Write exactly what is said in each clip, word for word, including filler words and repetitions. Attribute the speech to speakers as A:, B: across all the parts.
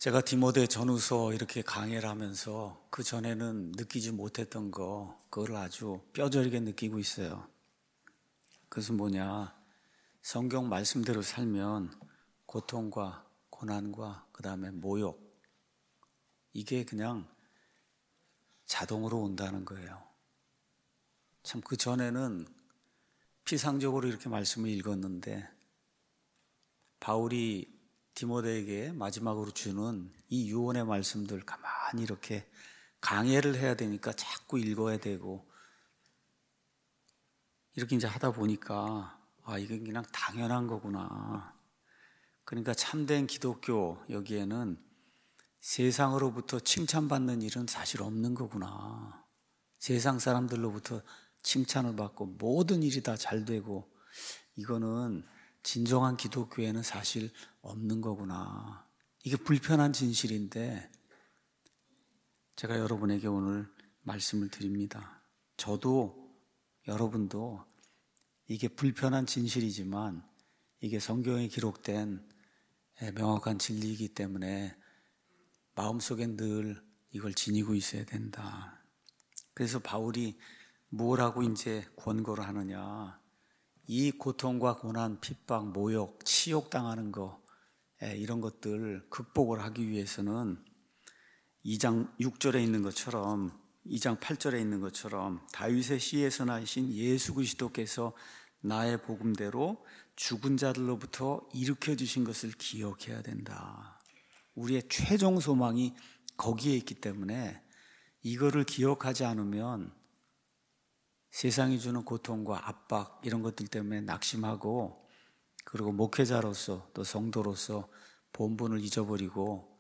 A: 제가 디모데 전후서 이렇게 강해를 하면서 그 전에는 느끼지 못했던 거, 그걸 아주 뼈저리게 느끼고 있어요. 그것은 뭐냐? 성경 말씀대로 살면 고통과 고난과 그 다음에 모욕, 이게 그냥 자동으로 온다는 거예요. 참 그 전에는 피상적으로 이렇게 말씀을 읽었는데, 바울이 디모데에게 마지막으로 주는 이 유언의 말씀들 가만히 이렇게 강해를 해야 되니까 자꾸 읽어야 되고, 이렇게 이제 하다 보니까 아, 이게 그냥 당연한 거구나. 그러니까 참된 기독교, 여기에는 세상으로부터 칭찬받는 일은 사실 없는 거구나. 세상 사람들로부터 칭찬을 받고 모든 일이 다 잘 되고, 이거는 진정한 기독교에는 사실 없는 거구나. 이게 불편한 진실인데 제가 여러분에게 오늘 말씀을 드립니다. 저도 여러분도 이게 불편한 진실이지만 이게 성경에 기록된 명확한 진리이기 때문에 마음속에 늘 이걸 지니고 있어야 된다. 그래서 바울이 뭐라고 이제 권고를 하느냐? 이 고통과 고난, 핍박, 모욕, 치욕당하는 거, 이런 것들 극복을 하기 위해서는 이 장 육 절에 있는 것처럼, 이 장 팔 절에 있는 것처럼 다윗의 시에서 나신 예수 그리스도께서 나의 복음대로 죽은 자들로부터 일으켜 주신 것을 기억해야 된다. 우리의 최종 소망이 거기에 있기 때문에 이거를 기억하지 않으면 세상이 주는 고통과 압박, 이런 것들 때문에 낙심하고, 그리고 목회자로서 또 성도로서 본분을 잊어버리고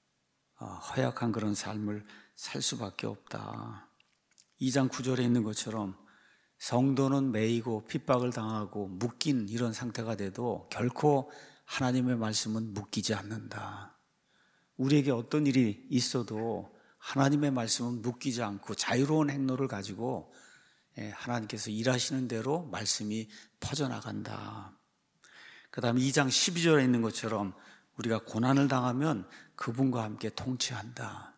A: 허약한 그런 삶을 살 수밖에 없다. 이 장 구 절에 있는 것처럼 성도는 매이고 핍박을 당하고 묶인 이런 상태가 돼도 결코 하나님의 말씀은 묶이지 않는다. 우리에게 어떤 일이 있어도 하나님의 말씀은 묶이지 않고 자유로운 행로를 가지고 하나님께서 일하시는 대로 말씀이 퍼져나간다. 그 다음에 이 장 십이 절에 있는 것처럼 우리가 고난을 당하면 그분과 함께 통치한다.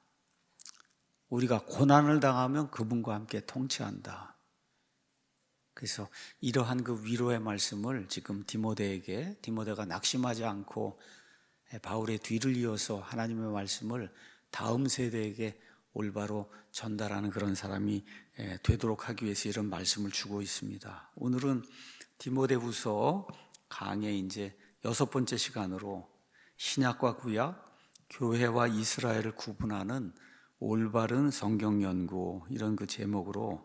A: 우리가 고난을 당하면 그분과 함께 통치한다. 그래서 이러한 그 위로의 말씀을 지금 디모데에게, 디모데가 낙심하지 않고 바울의 뒤를 이어서 하나님의 말씀을 다음 세대에게 올바로 전달하는 그런 사람이 되도록 하기 위해서 이런 말씀을 주고 있습니다. 오늘은 디모데후서 강의 이제 여섯 번째 시간으로 신약과 구약, 교회와 이스라엘을 구분하는 올바른 성경 연구, 이런 그 제목으로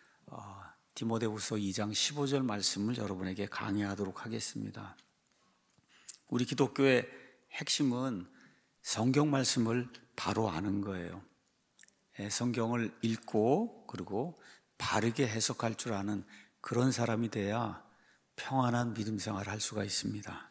A: 디모데후서 이 장 십오 절 말씀을 여러분에게 강의하도록 하겠습니다. 우리 기독교의 핵심은 성경 말씀을 바로 아는 거예요. 성경을 읽고 그리고 바르게 해석할 줄 아는 그런 사람이 돼야 평안한 믿음 생활을 할 수가 있습니다.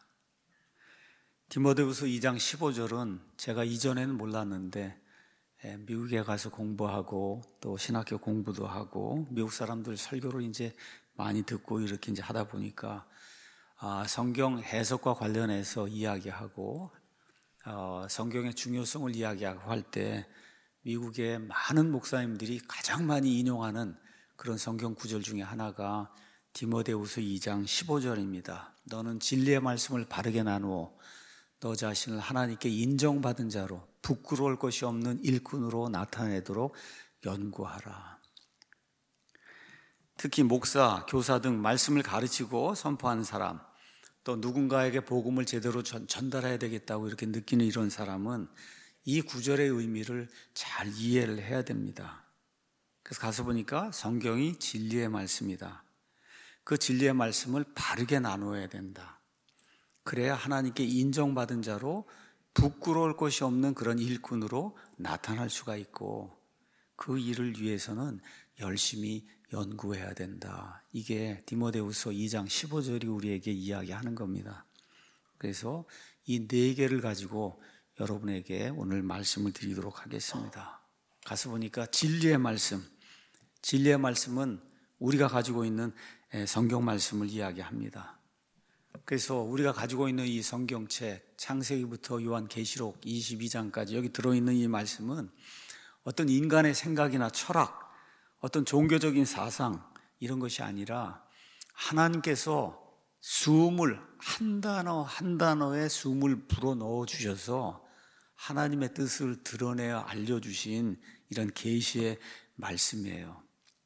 A: 디모데후서 이 장 십오 절은 제가 이전에는 몰랐는데 미국에 가서 공부하고 또 신학교 공부도 하고 미국 사람들 설교를 이제 많이 듣고 이렇게 이제 하다 보니까 아, 성경 해석과 관련해서 이야기하고 어, 성경의 중요성을 이야기하고 할 때 미국의 많은 목사님들이 가장 많이 인용하는 그런 성경 구절 중에 하나가 디모데후서 이 장 십오 절입니다. 너는 진리의 말씀을 바르게 나누어 너 자신을 하나님께 인정받은 자로 부끄러울 것이 없는 일꾼으로 나타내도록 연구하라. 특히 목사, 교사 등 말씀을 가르치고 선포하는 사람, 또 누군가에게 복음을 제대로 전, 전달해야 되겠다고 이렇게 느끼는 이런 사람은 이 구절의 의미를 잘 이해를 해야 됩니다. 그래서 가서 보니까 성경이 진리의 말씀이다. 그 진리의 말씀을 바르게 나누어야 된다. 그래야 하나님께 인정받은 자로 부끄러울 것이 없는 그런 일꾼으로 나타날 수가 있고, 그 일을 위해서는 열심히 연구해야 된다. 이게 디모데후서 이 장 십오 절이 우리에게 이야기하는 겁니다. 그래서 이 네 개를 가지고 여러분에게 오늘 말씀을 드리도록 하겠습니다. 가서 보니까 진리의 말씀, 진리의 말씀은 우리가 가지고 있는 성경 말씀을 이야기합니다. 그래서 우리가 가지고 있는 이 성경책 창세기부터 요한계시록 이십이 장까지 여기 들어있는 이 말씀은 어떤 인간의 생각이나 철학, 어떤 종교적인 사상 이런 것이 아니라 하나님께서 숨을 한 단어 한 단어에 숨을 불어 넣어 주셔서 하나님의 뜻을 드러내어 알려주신 이런 계시의 말씀이에요.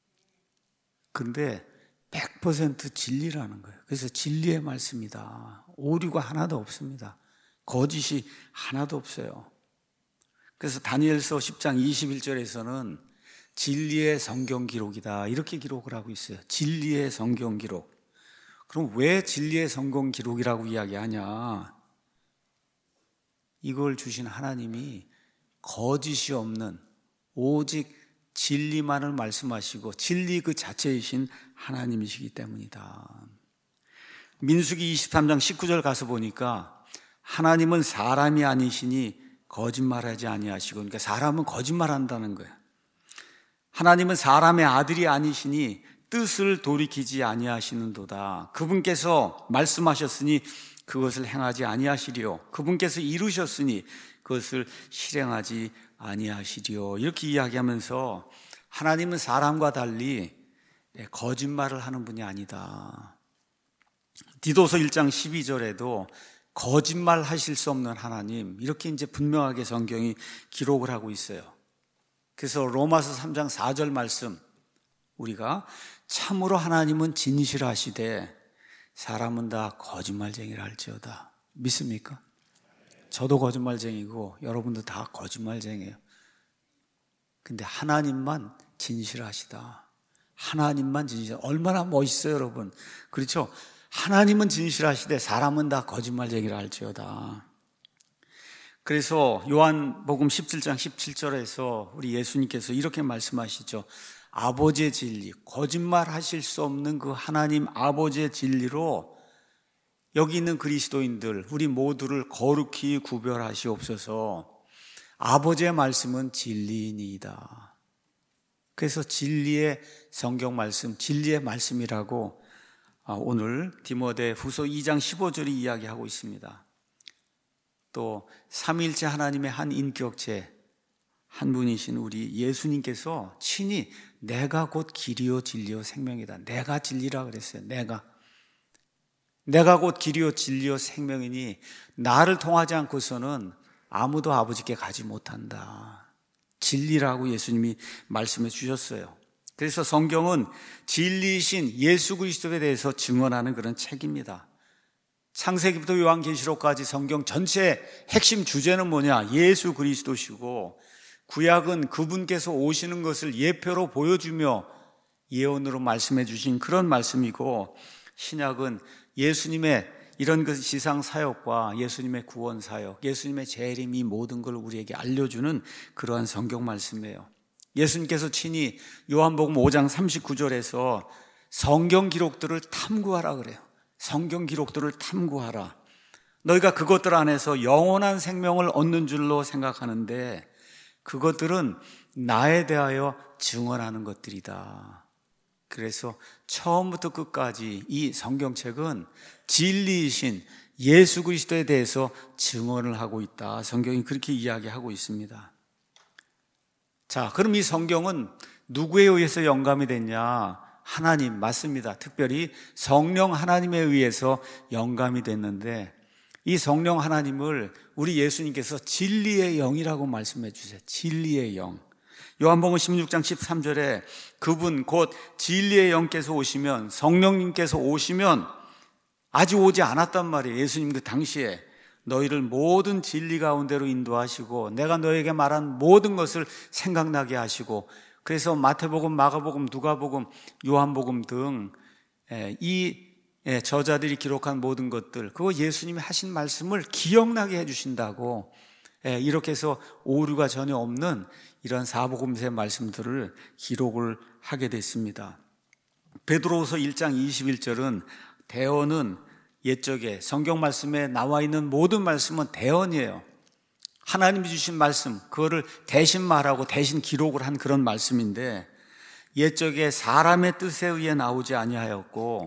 A: 그런데 백 퍼센트 진리라는 거예요. 그래서 진리의 말씀이다. 오류가 하나도 없습니다. 거짓이 하나도 없어요. 그래서 다니엘서 십 장 이십일 절에서는 진리의 성경 기록이다 이렇게 기록을 하고 있어요. 진리의 성경 기록. 그럼 왜 진리의 성경 기록이라고 이야기하냐? 이걸 주신 하나님이 거짓이 없는 오직 진리만을 말씀하시고 진리 그 자체이신 하나님이시기 때문이다. 민수기 이십삼 장 십구 절 가서 보니까 하나님은 사람이 아니시니 거짓말하지 아니하시고, 그러니까 사람은 거짓말한다는 거예요. 하나님은 사람의 아들이 아니시니 뜻을 돌이키지 아니하시는도다. 그분께서 말씀하셨으니 그것을 행하지 아니하시리요, 그분께서 이루셨으니 그것을 실행하지 아니하시리요. 이렇게 이야기하면서 하나님은 사람과 달리 거짓말을 하는 분이 아니다. 디도서 일 장 십이 절에도 거짓말 하실 수 없는 하나님, 이렇게 이제 분명하게 성경이 기록을 하고 있어요. 그래서 로마서 삼 장 사 절 말씀, 우리가 참으로 하나님은 진실하시되 사람은 다 거짓말쟁이라 할지어다. 믿습니까? 저도 거짓말쟁이고 여러분도 다 거짓말쟁이에요. 근데 하나님만 진실하시다. 하나님만 진실. 얼마나 멋있어요, 여러분. 그렇죠? 하나님은 진실하시되 사람은 다 거짓말쟁이라 할지어다. 그래서 요한복음 십칠 장 십칠 절에서 우리 예수님께서 이렇게 말씀하시죠. 아버지의 진리, 거짓말하실 수 없는 그 하나님 아버지의 진리로 여기 있는 그리스도인들 우리 모두를 거룩히 구별하시옵소서. 아버지의 말씀은 진리이니이다. 그래서 진리의 성경 말씀, 진리의 말씀이라고 오늘 디모데 후서 이 장 십오 절이 이야기하고 있습니다. 또 삼위일체 하나님의 한 인격체 한 분이신 우리 예수님께서 친히 내가 곧 길이요 진리요 생명이다. 내가 진리라 그랬어요. 내가 내가 곧 길이요 진리요 생명이니 나를 통하지 않고서는 아무도 아버지께 가지 못한다. 진리라고 예수님이 말씀해 주셨어요. 그래서 성경은 진리이신 예수 그리스도에 대해서 증언하는 그런 책입니다. 창세기부터 요한계시록까지 성경 전체의 핵심 주제는 뭐냐? 예수 그리스도시고, 구약은 그분께서 오시는 것을 예표로 보여주며 예언으로 말씀해 주신 그런 말씀이고, 신약은 예수님의 이런 그 지상 사역과 예수님의 구원 사역, 예수님의 재림, 이 모든 걸 우리에게 알려주는 그러한 성경 말씀이에요. 예수님께서 친히 요한복음 오 장 삼십구 절에서 성경 기록들을 탐구하라 그래요. 성경 기록들을 탐구하라. 너희가 그것들 안에서 영원한 생명을 얻는 줄로 생각하는데 그것들은 나에 대하여 증언하는 것들이다. 그래서 처음부터 끝까지 이 성경책은 진리이신 예수 그리스도에 대해서 증언을 하고 있다. 성경이 그렇게 이야기하고 있습니다. 자, 그럼 이 성경은 누구에 의해서 영감이 됐냐? 하나님, 맞습니다. 특별히 성령 하나님에 의해서 영감이 됐는데, 이 성령 하나님을 우리 예수님께서 진리의 영이라고 말씀해 주세요. 진리의 영. 요한복음 십육 장 십삼 절에 그분 곧 진리의 영께서 오시면, 성령님께서 오시면, 아직 오지 않았단 말이에요. 예수님 그 당시에 너희를 모든 진리 가운데로 인도하시고 내가 너에게 말한 모든 것을 생각나게 하시고, 그래서 마태복음, 마가복음, 누가복음, 요한복음 등 이 저자들이 기록한 모든 것들, 그거 예수님이 하신 말씀을 기억나게 해주신다고, 이렇게 해서 오류가 전혀 없는 이런 사복음서의 말씀들을 기록을 하게 됐습니다. 베드로후서 일 장 이십일 절은 대언은 옛적에 성경 말씀에 나와 있는 모든 말씀은 대언이에요. 하나님이 주신 말씀, 그거를 대신 말하고 대신 기록을 한 그런 말씀인데, 옛적에 사람의 뜻에 의해 나오지 아니하였고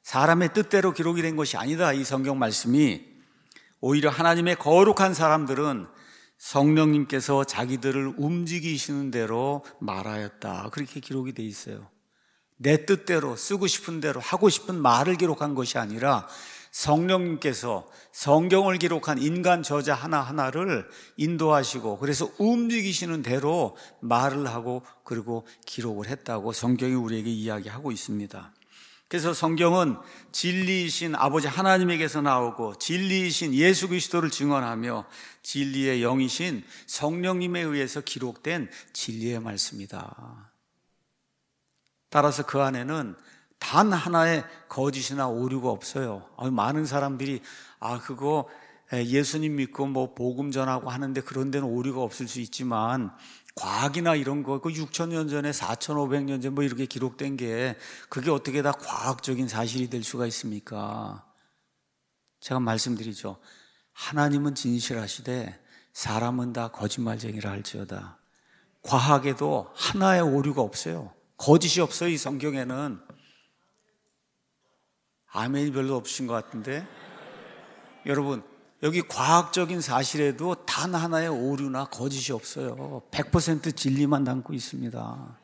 A: 사람의 뜻대로 기록이 된 것이 아니다. 이 성경 말씀이 오히려 하나님의 거룩한 사람들은 성령님께서 자기들을 움직이시는 대로 말하였다. 그렇게 기록이 돼 있어요. 내 뜻대로 쓰고 싶은 대로 하고 싶은 말을 기록한 것이 아니라 성령님께서 성경을 기록한 인간 저자 하나하나를 인도하시고 그래서 움직이시는 대로 말을 하고 그리고 기록을 했다고 성경이 우리에게 이야기하고 있습니다. 그래서 성경은 진리이신 아버지 하나님에게서 나오고 진리이신 예수 그리스도를 증언하며 진리의 영이신 성령님에 의해서 기록된 진리의 말씀이다. 따라서 그 안에는 단 하나의 거짓이나 오류가 없어요. 많은 사람들이 아 그거 예수님 믿고 뭐 복음 전하고 하는데 그런 데는 오류가 없을 수 있지만 과학이나 이런 거 그 육천 년 전에 사천오백 년 전 뭐 이렇게 기록된 게 그게 어떻게 다 과학적인 사실이 될 수가 있습니까? 제가 말씀드리죠. 하나님은 진실하시되 사람은 다 거짓말쟁이라 할지어다. 과학에도 하나의 오류가 없어요. 거짓이 없어요. 이 성경에는. 아멘이 별로 없으신 것 같은데 여러분 여기 과학적인 사실에도 단 하나의 오류나 거짓이 없어요. 백 퍼센트 진리만 담고 있습니다.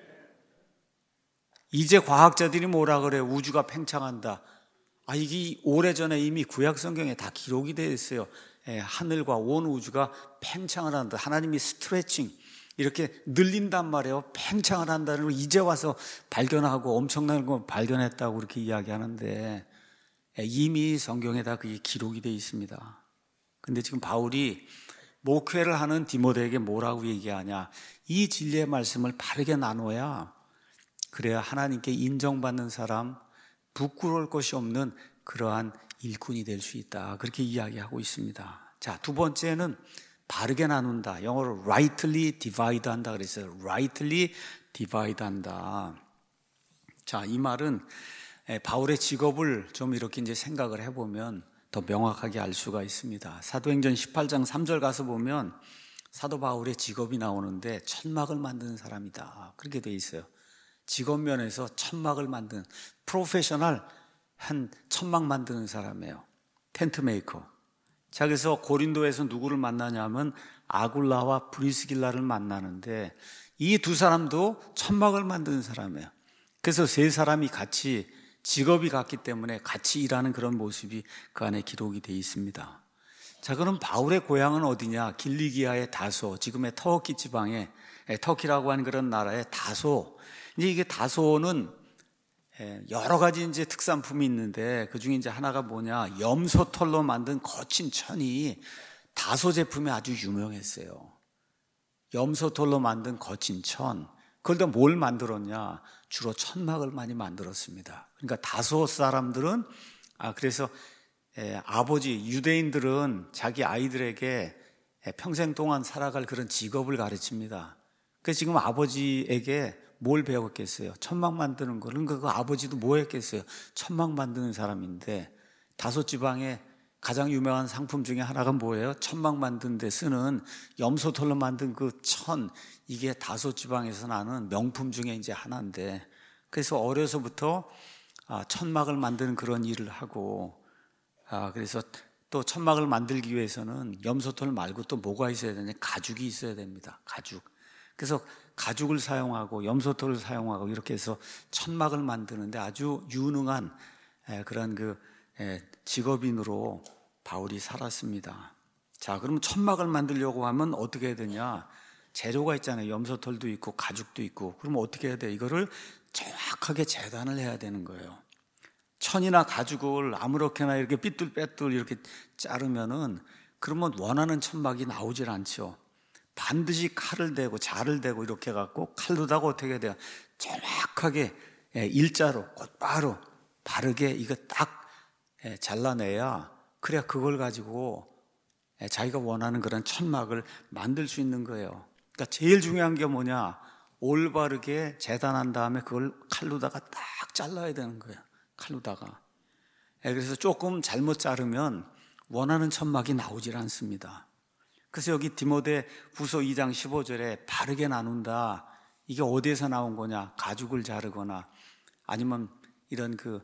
A: 이제 과학자들이 뭐라 그래요? 우주가 팽창한다. 아, 이게 오래전에 이미 구약 성경에 다 기록이 되어 있어요. 예, 하늘과 온 우주가 팽창을 한다. 하나님이 스트레칭 이렇게 늘린단 말이에요. 팽창을 한다는 걸 이제 와서 발견하고 엄청난 걸 발견했다고 그렇게 이야기하는데 이미 성경에 다 그게 기록이 되어 있습니다. 근데 지금 바울이 목회를 하는 디모데에게 뭐라고 얘기하냐? 이 진리의 말씀을 바르게 나눠야 그래야 하나님께 인정받는 사람, 부끄러울 것이 없는 그러한 일꾼이 될 수 있다. 그렇게 이야기하고 있습니다. 자, 두 번째는 바르게 나눈다. 영어로 rightly divide 한다 그랬어요. rightly divide 한다. 자, 이 말은 바울의 직업을 좀 이렇게 이제 생각을 해보면 더 명확하게 알 수가 있습니다. 사도행전 십팔 장 삼 절 가서 보면 사도 바울의 직업이 나오는데 천막을 만드는 사람이다. 그렇게 돼 있어요. 직업 면에서 천막을 만드는 프로페셔널 한 천막 만드는 사람이에요. 텐트 메이커. 자, 그래서 고린도에서 누구를 만나냐면 아굴라와 브리스길라를 만나는데 이 두 사람도 천막을 만드는 사람이에요. 그래서 세 사람이 같이 직업이 같기 때문에 같이 일하는 그런 모습이 그 안에 기록이 되어 있습니다. 자, 그럼 바울의 고향은 어디냐? 길리기아의 다소, 지금의 터키 지방에, 터키라고 하는 그런 나라의 다소. 이제 이게 다소는 여러 가지 이제 특산품이 있는데 그 중에 이제 하나가 뭐냐? 염소털로 만든 거친 천이 다소 제품이 아주 유명했어요. 염소털로 만든 거친 천. 그걸 다 뭘 만들었냐? 주로 천막을 많이 만들었습니다. 그러니까 다소 사람들은 아 그래서 에, 아버지 유대인들은 자기 아이들에게 에, 평생 동안 살아갈 그런 직업을 가르칩니다. 그래서 지금 아버지에게 뭘 배웠겠어요? 천막 만드는 거. 그러니까 그 아버지도 뭐 했겠어요? 천막 만드는 사람인데 다소 지방에 가장 유명한 상품 중에 하나가 뭐예요? 천막 만드는 데 쓰는 염소털로 만든 그 천, 이게 다소 지방에서 나는 명품 중에 이제 하나인데 그래서 어려서부터 천막을 만드는 그런 일을 하고 그래서 또 천막을 만들기 위해서는 염소털 말고 또 뭐가 있어야 되냐? 가죽이 있어야 됩니다. 가죽. 그래서 가죽을 사용하고 염소털을 사용하고 이렇게 해서 천막을 만드는데 아주 유능한 그런 그 직업인으로 바울이 살았습니다. 자, 그러면 천막을 만들려고 하면 어떻게 해야 되냐? 재료가 있잖아요. 염소털도 있고 가죽도 있고. 그러면 어떻게 해야 돼? 이거를 정확하게 재단을 해야 되는 거예요. 천이나 가죽을 아무렇게나 이렇게 삐뚤빼뚤 이렇게 자르면은 그러면 원하는 천막이 나오질 않죠. 반드시 칼을 대고 자를 대고 이렇게 해갖고 칼로다가 어떻게 해야 돼요? 정확하게 일자로 곧바로 바르게 이거 딱 잘라내야 그래야 그걸 가지고 자기가 원하는 그런 천막을 만들 수 있는 거예요. 그러니까 제일 중요한 게 뭐냐? 올바르게 재단한 다음에 그걸 칼로다가 딱 잘라야 되는 거예요. 칼로다가. 그래서 조금 잘못 자르면 원하는 천막이 나오질 않습니다. 그래서 여기 디모데 후서 이 장 십오 절에 바르게 나눈다. 이게 어디에서 나온 거냐? 가죽을 자르거나 아니면 이런 그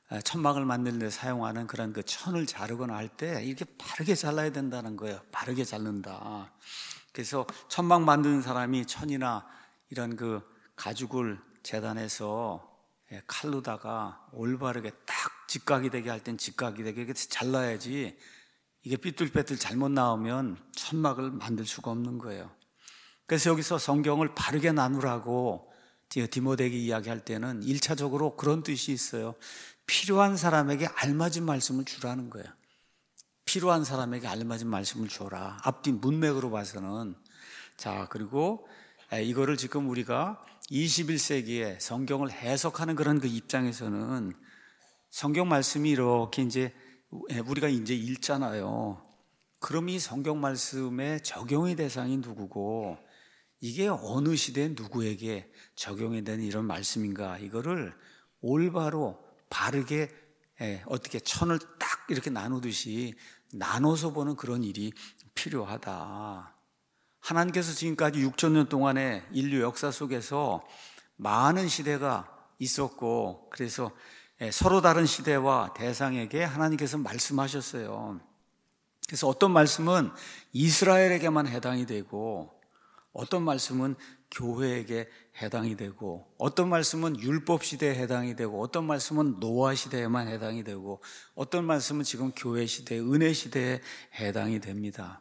A: 천막을 만드는 데 사용하는 그런 그 천을 자르거나 할 때 이렇게 바르게 잘라야 된다는 거예요. 바르게 자른다. 그래서 천막 만드는 사람이 천이나 이런 그 가죽을 재단해서 칼로다가 올바르게 딱 직각이 되게 할 땐 직각이 되게 이렇게 잘라야지, 이게 삐뚤빼뚤 잘못 나오면 천막을 만들 수가 없는 거예요. 그래서 여기서 성경을 바르게 나누라고 디모데에게 이야기할 때는 일차적으로 그런 뜻이 있어요. 필요한 사람에게 알맞은 말씀을 주라는 거예요. 필요한 사람에게 알맞은 말씀을 줘라. 앞뒤 문맥으로 봐서는. 자, 그리고 이거를 지금 우리가 이십일 세기에 성경을 해석하는 그런 그 입장에서는 성경 말씀이 이렇게 이제 우리가 이제 읽잖아요. 그럼 이 성경 말씀의 적용의 대상이 누구고, 이게 어느 시대에 누구에게 적용이 되는 이런 말씀인가, 이거를 올바로 바르게 어떻게 천을 딱 이렇게 나누듯이 나눠서 보는 그런 일이 필요하다. 하나님께서 지금까지 육천 년 동안의 인류 역사 속에서 많은 시대가 있었고, 그래서 서로 다른 시대와 대상에게 하나님께서 말씀하셨어요. 그래서 어떤 말씀은 이스라엘에게만 해당이 되고, 어떤 말씀은 교회에게 해당이 되고, 어떤 말씀은 율법 시대에 해당이 되고, 어떤 말씀은 노아 시대에만 해당이 되고, 어떤 말씀은 지금 교회 시대, 은혜 시대에 해당이 됩니다.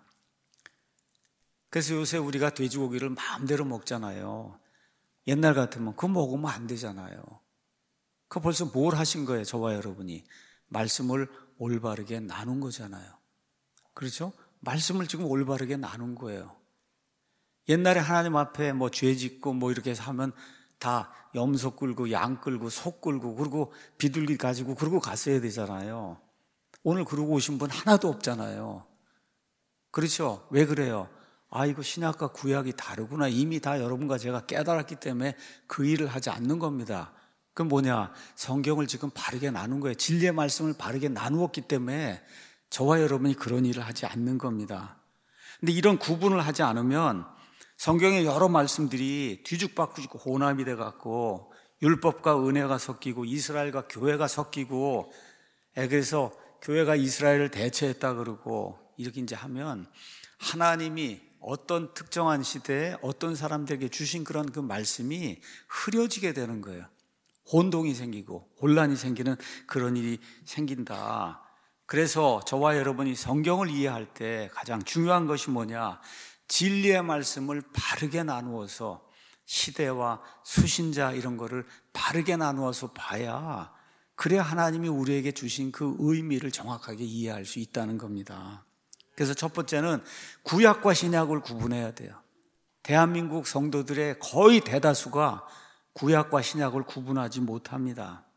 A: 그래서 요새 우리가 돼지고기를 마음대로 먹잖아요. 옛날 같으면 그거 먹으면 안 되잖아요. 그 벌써 뭘 하신 거예요? 저와 여러분이 말씀을 올바르게 나눈 거잖아요. 그렇죠? 말씀을 지금 올바르게 나눈 거예요. 옛날에 하나님 앞에 뭐 죄 짓고 뭐 이렇게 해서 하면 다 염소 끌고 양 끌고 소 끌고 그리고 비둘기 가지고 그러고 갔어야 되잖아요. 오늘 그러고 오신 분 하나도 없잖아요. 그렇죠? 왜 그래요? 아, 이거 신약과 구약이 다르구나. 이미 다 여러분과 제가 깨달았기 때문에 그 일을 하지 않는 겁니다. 그럼 뭐냐? 성경을 지금 바르게 나눈 거예요. 진리의 말씀을 바르게 나누었기 때문에 저와 여러분이 그런 일을 하지 않는 겁니다. 근데 이런 구분을 하지 않으면 성경의 여러 말씀들이 뒤죽박죽 혼합이 돼갖고 율법과 은혜가 섞이고 이스라엘과 교회가 섞이고, 그래서 교회가 이스라엘을 대체했다 그러고 이렇게 이제 하면 하나님이 어떤 특정한 시대에 어떤 사람들에게 주신 그런 그 말씀이 흐려지게 되는 거예요. 혼동이 생기고 혼란이 생기는 그런 일이 생긴다. 그래서 저와 여러분이 성경을 이해할 때 가장 중요한 것이 뭐냐? 진리의 말씀을 바르게 나누어서 시대와 수신자 이런 거를 바르게 나누어서 봐야, 그래야 하나님이 우리에게 주신 그 의미를 정확하게 이해할 수 있다는 겁니다. 그래서 첫 번째는 구약과 신약을 구분해야 돼요. 대한민국 성도들의 거의 대다수가 구약과 신약을 구분하지 못합니다.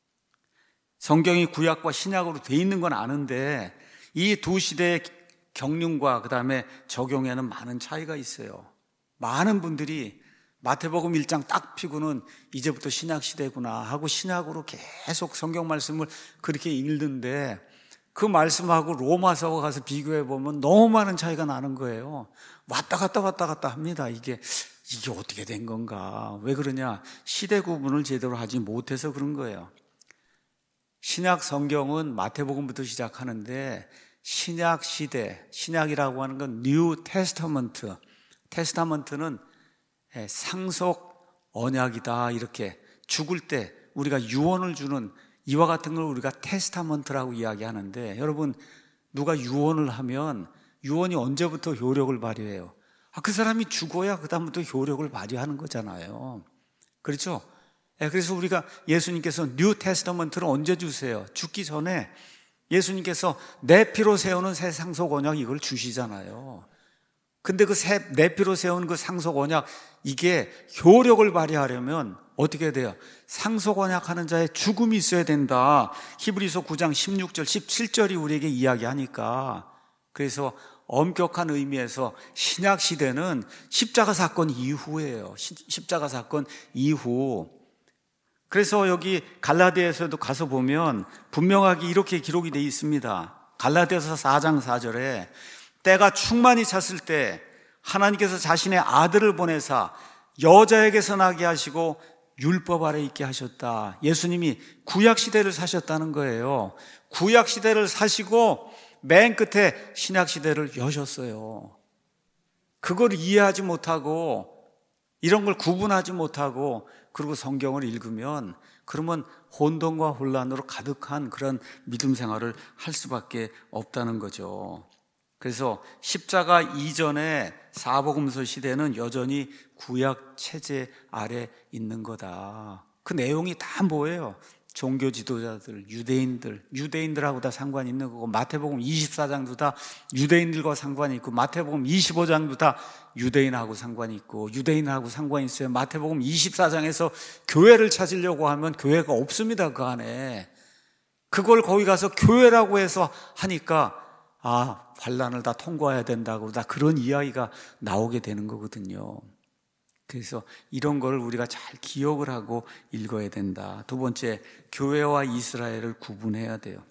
A: 성경이 구약과 신약으로 돼 있는 건 아는데 이 두 시대의 경륜과 그 다음에 적용에는 많은 차이가 있어요. 많은 분들이 마태복음 일 장 딱 피고는 이제부터 신약 시대구나 하고 신약으로 계속 성경 말씀을 그렇게 읽는데, 그 말씀하고 로마서 가서 비교해 보면 너무 많은 차이가 나는 거예요. 왔다 갔다 왔다 갔다 합니다. 이게 이게 어떻게 된 건가? 왜 그러냐? 시대 구분을 제대로 하지 못해서 그런 거예요. 신약 성경은 마태복음부터 시작하는데 신약 시대, 신약이라고 하는 건 뉴 테스타먼트, 테스타먼트는 상속 언약이다. 이렇게 죽을 때 우리가 유언을 주는 이와 같은 걸 우리가 테스타먼트라고 이야기하는데, 여러분 누가 유언을 하면 유언이 언제부터 효력을 발휘해요? 아, 그 사람이 죽어야 그 다음부터 효력을 발휘하는 거잖아요. 그렇죠? 그래서 우리가 예수님께서 뉴 테스타먼트를 언제 주세요? 죽기 전에 예수님께서 내 피로 세우는 새 상속 언약 이걸 주시잖아요. 근데 그 내 피로 세우는 그 상속 언약 이게 효력을 발휘하려면 어떻게 돼요? 상속 언약하는 자의 죽음이 있어야 된다. 히브리서 구 장 십육 절 십칠 절이 우리에게 이야기하니까. 그래서 엄격한 의미에서 신약 시대는 십자가 사건 이후예요. 십자가 사건 이후. 그래서 여기 갈라디아서도 가서 보면 분명하게 이렇게 기록이 되어 있습니다. 갈라디아서 사 장 사 절에 때가 충만히 찼을 때 하나님께서 자신의 아들을 보내사 여자에게서 나게 하시고 율법 아래 있게 하셨다. 예수님이 구약 시대를 사셨다는 거예요. 구약 시대를 사시고 맨 끝에 신약 시대를 여셨어요. 그걸 이해하지 못하고 이런 걸 구분하지 못하고 그리고 성경을 읽으면 그러면 혼돈과 혼란으로 가득한 그런 믿음 생활을 할 수밖에 없다는 거죠. 그래서 십자가 이전의 사복음서 시대는 여전히 구약 체제 아래 있는 거다. 그 내용이 다 뭐예요? 종교 지도자들, 유대인들, 유대인들하고 다 상관이 있는 거고, 마태복음 이십사 장도 다 유대인들과 상관이 있고, 마태복음 이십오 장도 다 유대인하고 상관이 있고, 유대인하고 상관이 있어요. 마태복음 이십사 장에서 교회를 찾으려고 하면 교회가 없습니다, 그 안에. 그걸 거기 가서 교회라고 해서 하니까 아, 환란을 다 통과해야 된다고 다 그런 이야기가 나오게 되는 거거든요. 그래서 이런 걸 우리가 잘 기억을 하고 읽어야 된다. 두 번째, 교회와 이스라엘을 구분해야 돼요.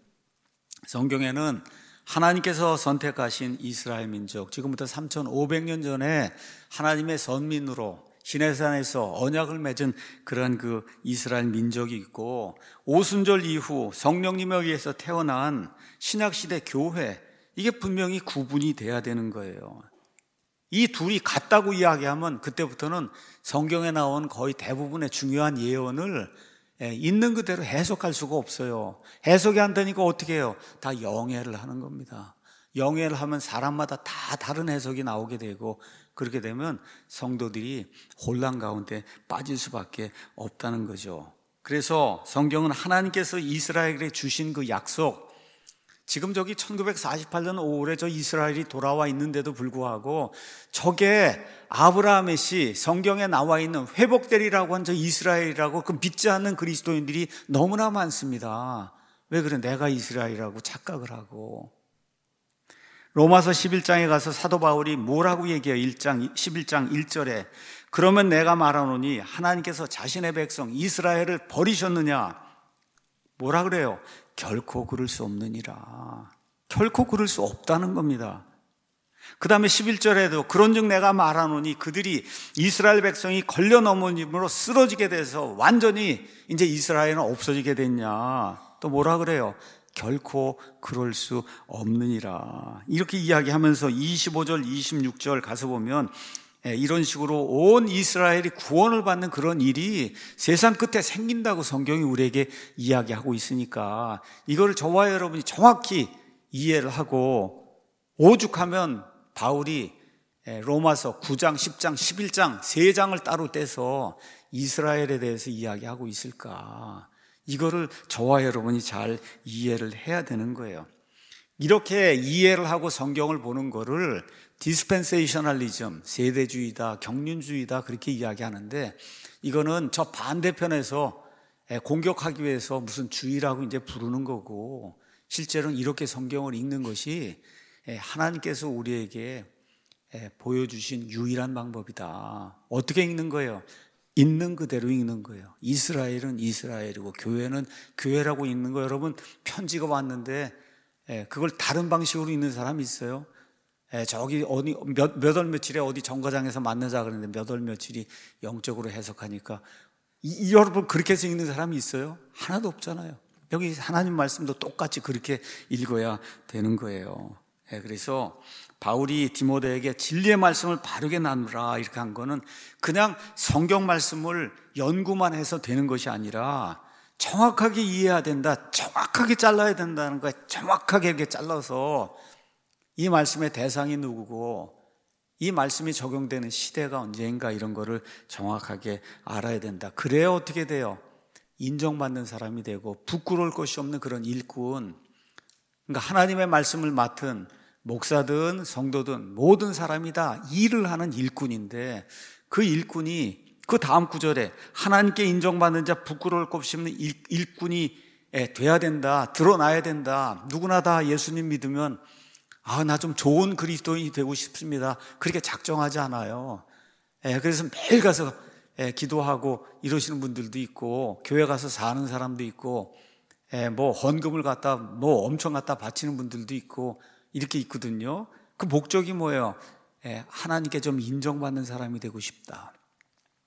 A: 성경에는 하나님께서 선택하신 이스라엘 민족, 지금부터 삼천오백 년 전에 하나님의 선민으로 시내산에서 언약을 맺은 그런 그 이스라엘 민족이 있고, 오순절 이후 성령님에 의해서 태어난 신약시대 교회, 이게 분명히 구분이 돼야 되는 거예요. 이 둘이 같다고 이야기하면 그때부터는 성경에 나온 거의 대부분의 중요한 예언을 있는 그대로 해석할 수가 없어요. 해석이 안 되니까 어떻게 해요? 다 영해를 하는 겁니다. 영해를 하면 사람마다 다 다른 해석이 나오게 되고, 그렇게 되면 성도들이 혼란 가운데 빠질 수밖에 없다는 거죠. 그래서 성경은 하나님께서 이스라엘에 주신 그 약속, 지금 저기 천구백사십팔 년 오월에 저 이스라엘이 돌아와 있는데도 불구하고 저게 아브라함의 시, 성경에 나와 있는 회복되리라고 한 저 이스라엘이라고 그 믿지 않는 그리스도인들이 너무나 많습니다. 왜 그래? 내가 이스라엘이라고 착각을 하고. 로마서 십일 장에 가서 사도 바울이 뭐라고 얘기해요? 일 장, 십일 장 일 절에 그러면 내가 말하노니 하나님께서 자신의 백성 이스라엘을 버리셨느냐? 뭐라 그래요? 결코 그럴 수 없느니라. 결코 그럴 수 없다는 겁니다. 그 다음에 십일 절에도 그런즉 내가 말하노니 그들이 이스라엘 백성이 걸려 넘어짐으로 쓰러지게 돼서 완전히 이제 이스라엘은 없어지게 됐냐. 또 뭐라 그래요? 결코 그럴 수 없느니라. 이렇게 이야기하면서 이십오 절 이십육 절 가서 보면 이런 식으로 온 이스라엘이 구원을 받는 그런 일이 세상 끝에 생긴다고 성경이 우리에게 이야기하고 있으니까 이거를 저와 여러분이 정확히 이해를 하고 오죽하면 바울이 로마서 구 장, 십 장, 십일 장 세 장을 따로 떼서 이스라엘에 대해서 이야기하고 있을까? 이거를 저와 여러분이 잘 이해를 해야 되는 거예요. 이렇게 이해를 하고 성경을 보는 거를 디스펜세이셔널리즘, 세대주의다, 경륜주의다 그렇게 이야기하는데, 이거는 저 반대편에서 공격하기 위해서 무슨 주의라고 이제 부르는 거고, 실제로는 이렇게 성경을 읽는 것이 하나님께서 우리에게 보여주신 유일한 방법이다. 어떻게 읽는 거예요? 있는 그대로 읽는 거예요. 이스라엘은 이스라엘이고 교회는 교회라고 읽는 거예요. 여러분, 편지가 왔는데 그걸 다른 방식으로 읽는 사람이 있어요? 저기 어디 몇, 몇 월 며칠에 어디 정거장에서 만나자 그러는데 몇 월 며칠이 영적으로 해석하니까 이, 이, 여러분 그렇게 해서 읽는 사람이 있어요? 하나도 없잖아요. 여기 하나님 말씀도 똑같이 그렇게 읽어야 되는 거예요. 그래서 바울이 디모데에게 진리의 말씀을 바르게 나누라 이렇게 한 거는 그냥 성경 말씀을 연구만 해서 되는 것이 아니라 정확하게 이해해야 된다, 정확하게 잘라야 된다는 거예요. 정확하게 이렇게 잘라서 이 말씀의 대상이 누구고 이 말씀이 적용되는 시대가 언제인가 이런 거를 정확하게 알아야 된다. 그래야 어떻게 돼요? 인정받는 사람이 되고 부끄러울 것이 없는 그런 일꾼, 그러니까 하나님의 말씀을 맡은 목사든 성도든 모든 사람이 다 일을 하는 일꾼인데, 그 일꾼이 그 다음 구절에 하나님께 인정받는 자 부끄러울 것 없는 일꾼이 돼야 된다, 드러나야 된다. 누구나 다 예수님 믿으면 아, 나 좀 좋은 그리스도인이 되고 싶습니다, 그렇게 작정하지 않아요. 그래서 매일 가서 기도하고 이러시는 분들도 있고, 교회 가서 사는 사람도 있고, 뭐 헌금을 갖다 뭐 엄청 갖다 바치는 분들도 있고 이렇게 있거든요. 그 목적이 뭐예요? 하나님께 좀 인정받는 사람이 되고 싶다.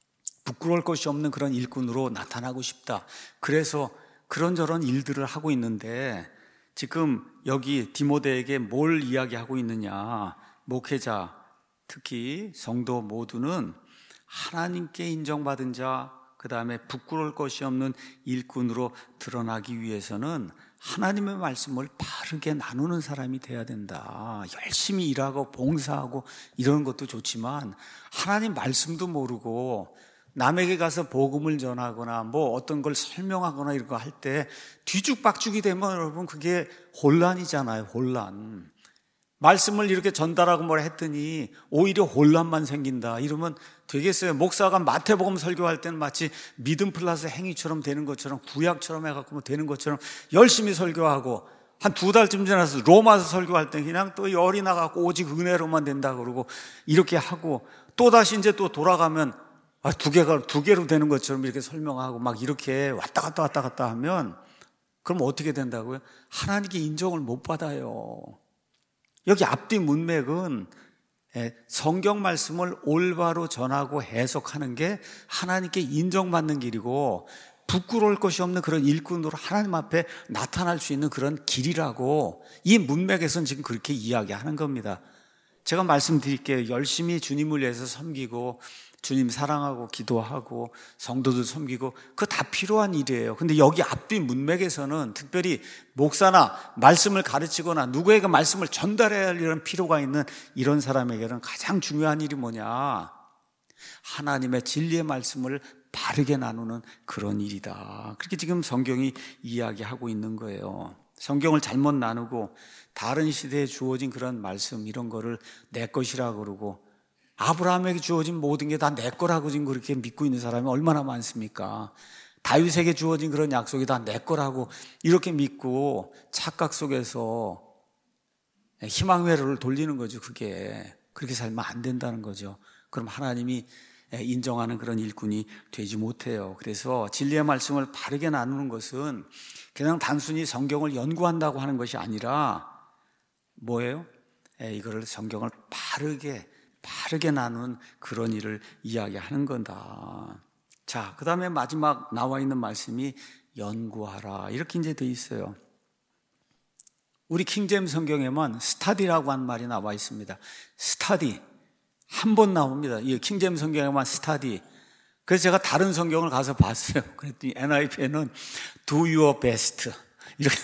A: 부끄러울 것이 없는 그런 일꾼으로 나타나고 싶다. 그래서 그런저런 일들을 하고 있는데 지금 여기 디모데에게 뭘 이야기하고 있느냐. 목회자, 특히 성도 모두는 하나님께 인정받은 자, 그 다음에 부끄러울 것이 없는 일꾼으로 드러나기 위해서는 하나님의 말씀을 바르게 나누는 사람이 돼야 된다. 열심히 일하고 봉사하고 이런 것도 좋지만 하나님 말씀도 모르고 남에게 가서 복음을 전하거나 뭐 어떤 걸 설명하거나 이런 거 할 때 뒤죽박죽이 되면 여러분 그게 혼란이잖아요. 혼란. 말씀을 이렇게 전달하고 뭐라 했더니 오히려 혼란만 생긴다. 이러면 되겠어요. 목사가 마태복음 설교할 때는 마치 믿음 플러스 행위처럼 되는 것처럼 구약처럼 해갖고 뭐 되는 것처럼 열심히 설교하고 한 두 달쯤 지나서 로마서 설교할 때 그냥 또 열이 나갖고 오직 은혜로만 된다 그러고 이렇게 하고 또다시 이제 또 돌아가면 아, 두 개가 두 개로 되는 것처럼 이렇게 설명하고 막 이렇게 왔다 갔다 왔다 갔다 하면 그럼 어떻게 된다고요? 하나님께 인정을 못 받아요. 여기 앞뒤 문맥은 성경 말씀을 올바로 전하고 해석하는 게 하나님께 인정받는 길이고 부끄러울 것이 없는 그런 일꾼으로 하나님 앞에 나타날 수 있는 그런 길이라고 이 문맥에서는 지금 그렇게 이야기하는 겁니다. 제가 말씀드릴게요. 열심히 주님을 위해서 섬기고 주님 사랑하고 기도하고 성도들 섬기고 그거 다 필요한 일이에요. 근데 여기 앞뒤 문맥에서는 특별히 목사나 말씀을 가르치거나 누구에게 말씀을 전달해야 할 이런 필요가 있는 이런 사람에게는 가장 중요한 일이 뭐냐? 하나님의 진리의 말씀을 바르게 나누는 그런 일이다. 그렇게 지금 성경이 이야기하고 있는 거예요. 성경을 잘못 나누고 다른 시대에 주어진 그런 말씀 이런 거를 내 것이라고 그러고 아브라함에게 주어진 모든 게 다 내 거라고 지금 그렇게 믿고 있는 사람이 얼마나 많습니까? 다윗에게 주어진 그런 약속이 다 내 거라고 이렇게 믿고 착각 속에서 희망 회로를 돌리는 거죠. 그게 그렇게 살면 안 된다는 거죠. 그럼 하나님이 인정하는 그런 일꾼이 되지 못해요. 그래서 진리의 말씀을 바르게 나누는 것은 그냥 단순히 성경을 연구한다고 하는 것이 아니라 뭐예요? 이거를 성경을 바르게 바르게 나누는 그런 일을 이야기하는 건다. 자, 그 다음에 마지막 나와 있는 말씀이 연구하라 이렇게 이제 돼 있어요. 우리 킹제임스 성경에만 스타디라고 하는 말이 나와 있습니다. 스타디 한 번 나옵니다. 이 킹제임스 성경에만 스타디. 그래서 제가 다른 성경을 가서 봤어요. 그랬더니 엔아이브이에는 do your best 이렇게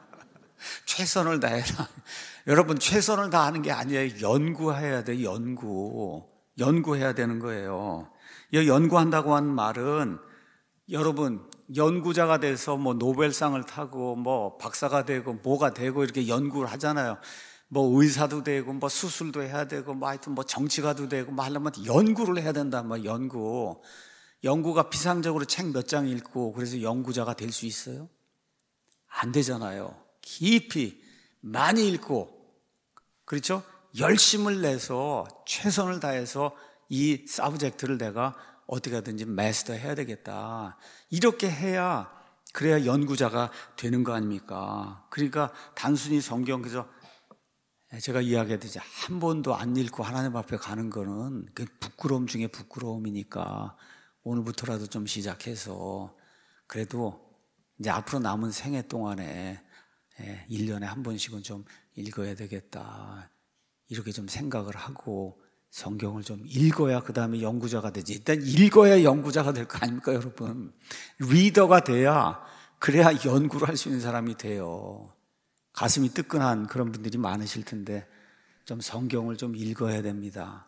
A: 최선을 다해라. 여러분 최선을 다하는 게 아니에요. 연구해야 돼요. 연구. 연구해야 되는 거예요. 이 연구한다고 하는 말은 여러분 연구자가 돼서 뭐 노벨상을 타고 뭐 박사가 되고 뭐가 되고 이렇게 연구를 하잖아요. 뭐 의사도 되고 뭐 수술도 해야 되고 뭐 하여튼 뭐 정치가도 되고 뭐 하려면 연구를 해야 된다. 뭐 연구. 연구가 피상적으로 책 몇 장 읽고 그래서 연구자가 될 수 있어요? 안 되잖아요. 깊이 많이 읽고 그렇죠? 열심을 내서 최선을 다해서 이 서브젝트를 내가 어떻게 하든지 마스터 해야 되겠다. 이렇게 해야 그래야 연구자가 되는 거 아닙니까? 그러니까 단순히 성경 그저 제가 이야기했듯이 한 번도 안 읽고 하나님 앞에 가는 거는 그 부끄러움 중에 부끄러움이니까 오늘부터라도 좀 시작해서 그래도 이제 앞으로 남은 생애 동안에 일 년에 한 번씩은 좀 읽어야 되겠다. 이렇게 좀 생각을 하고 성경을 좀 읽어야 그 다음에 연구자가 되지. 일단 읽어야 연구자가 될 거 아닙니까, 여러분? 리더가 돼야 그래야 연구를 할 수 있는 사람이 돼요. 가슴이 뜨끈한 그런 분들이 많으실 텐데 좀 성경을 좀 읽어야 됩니다.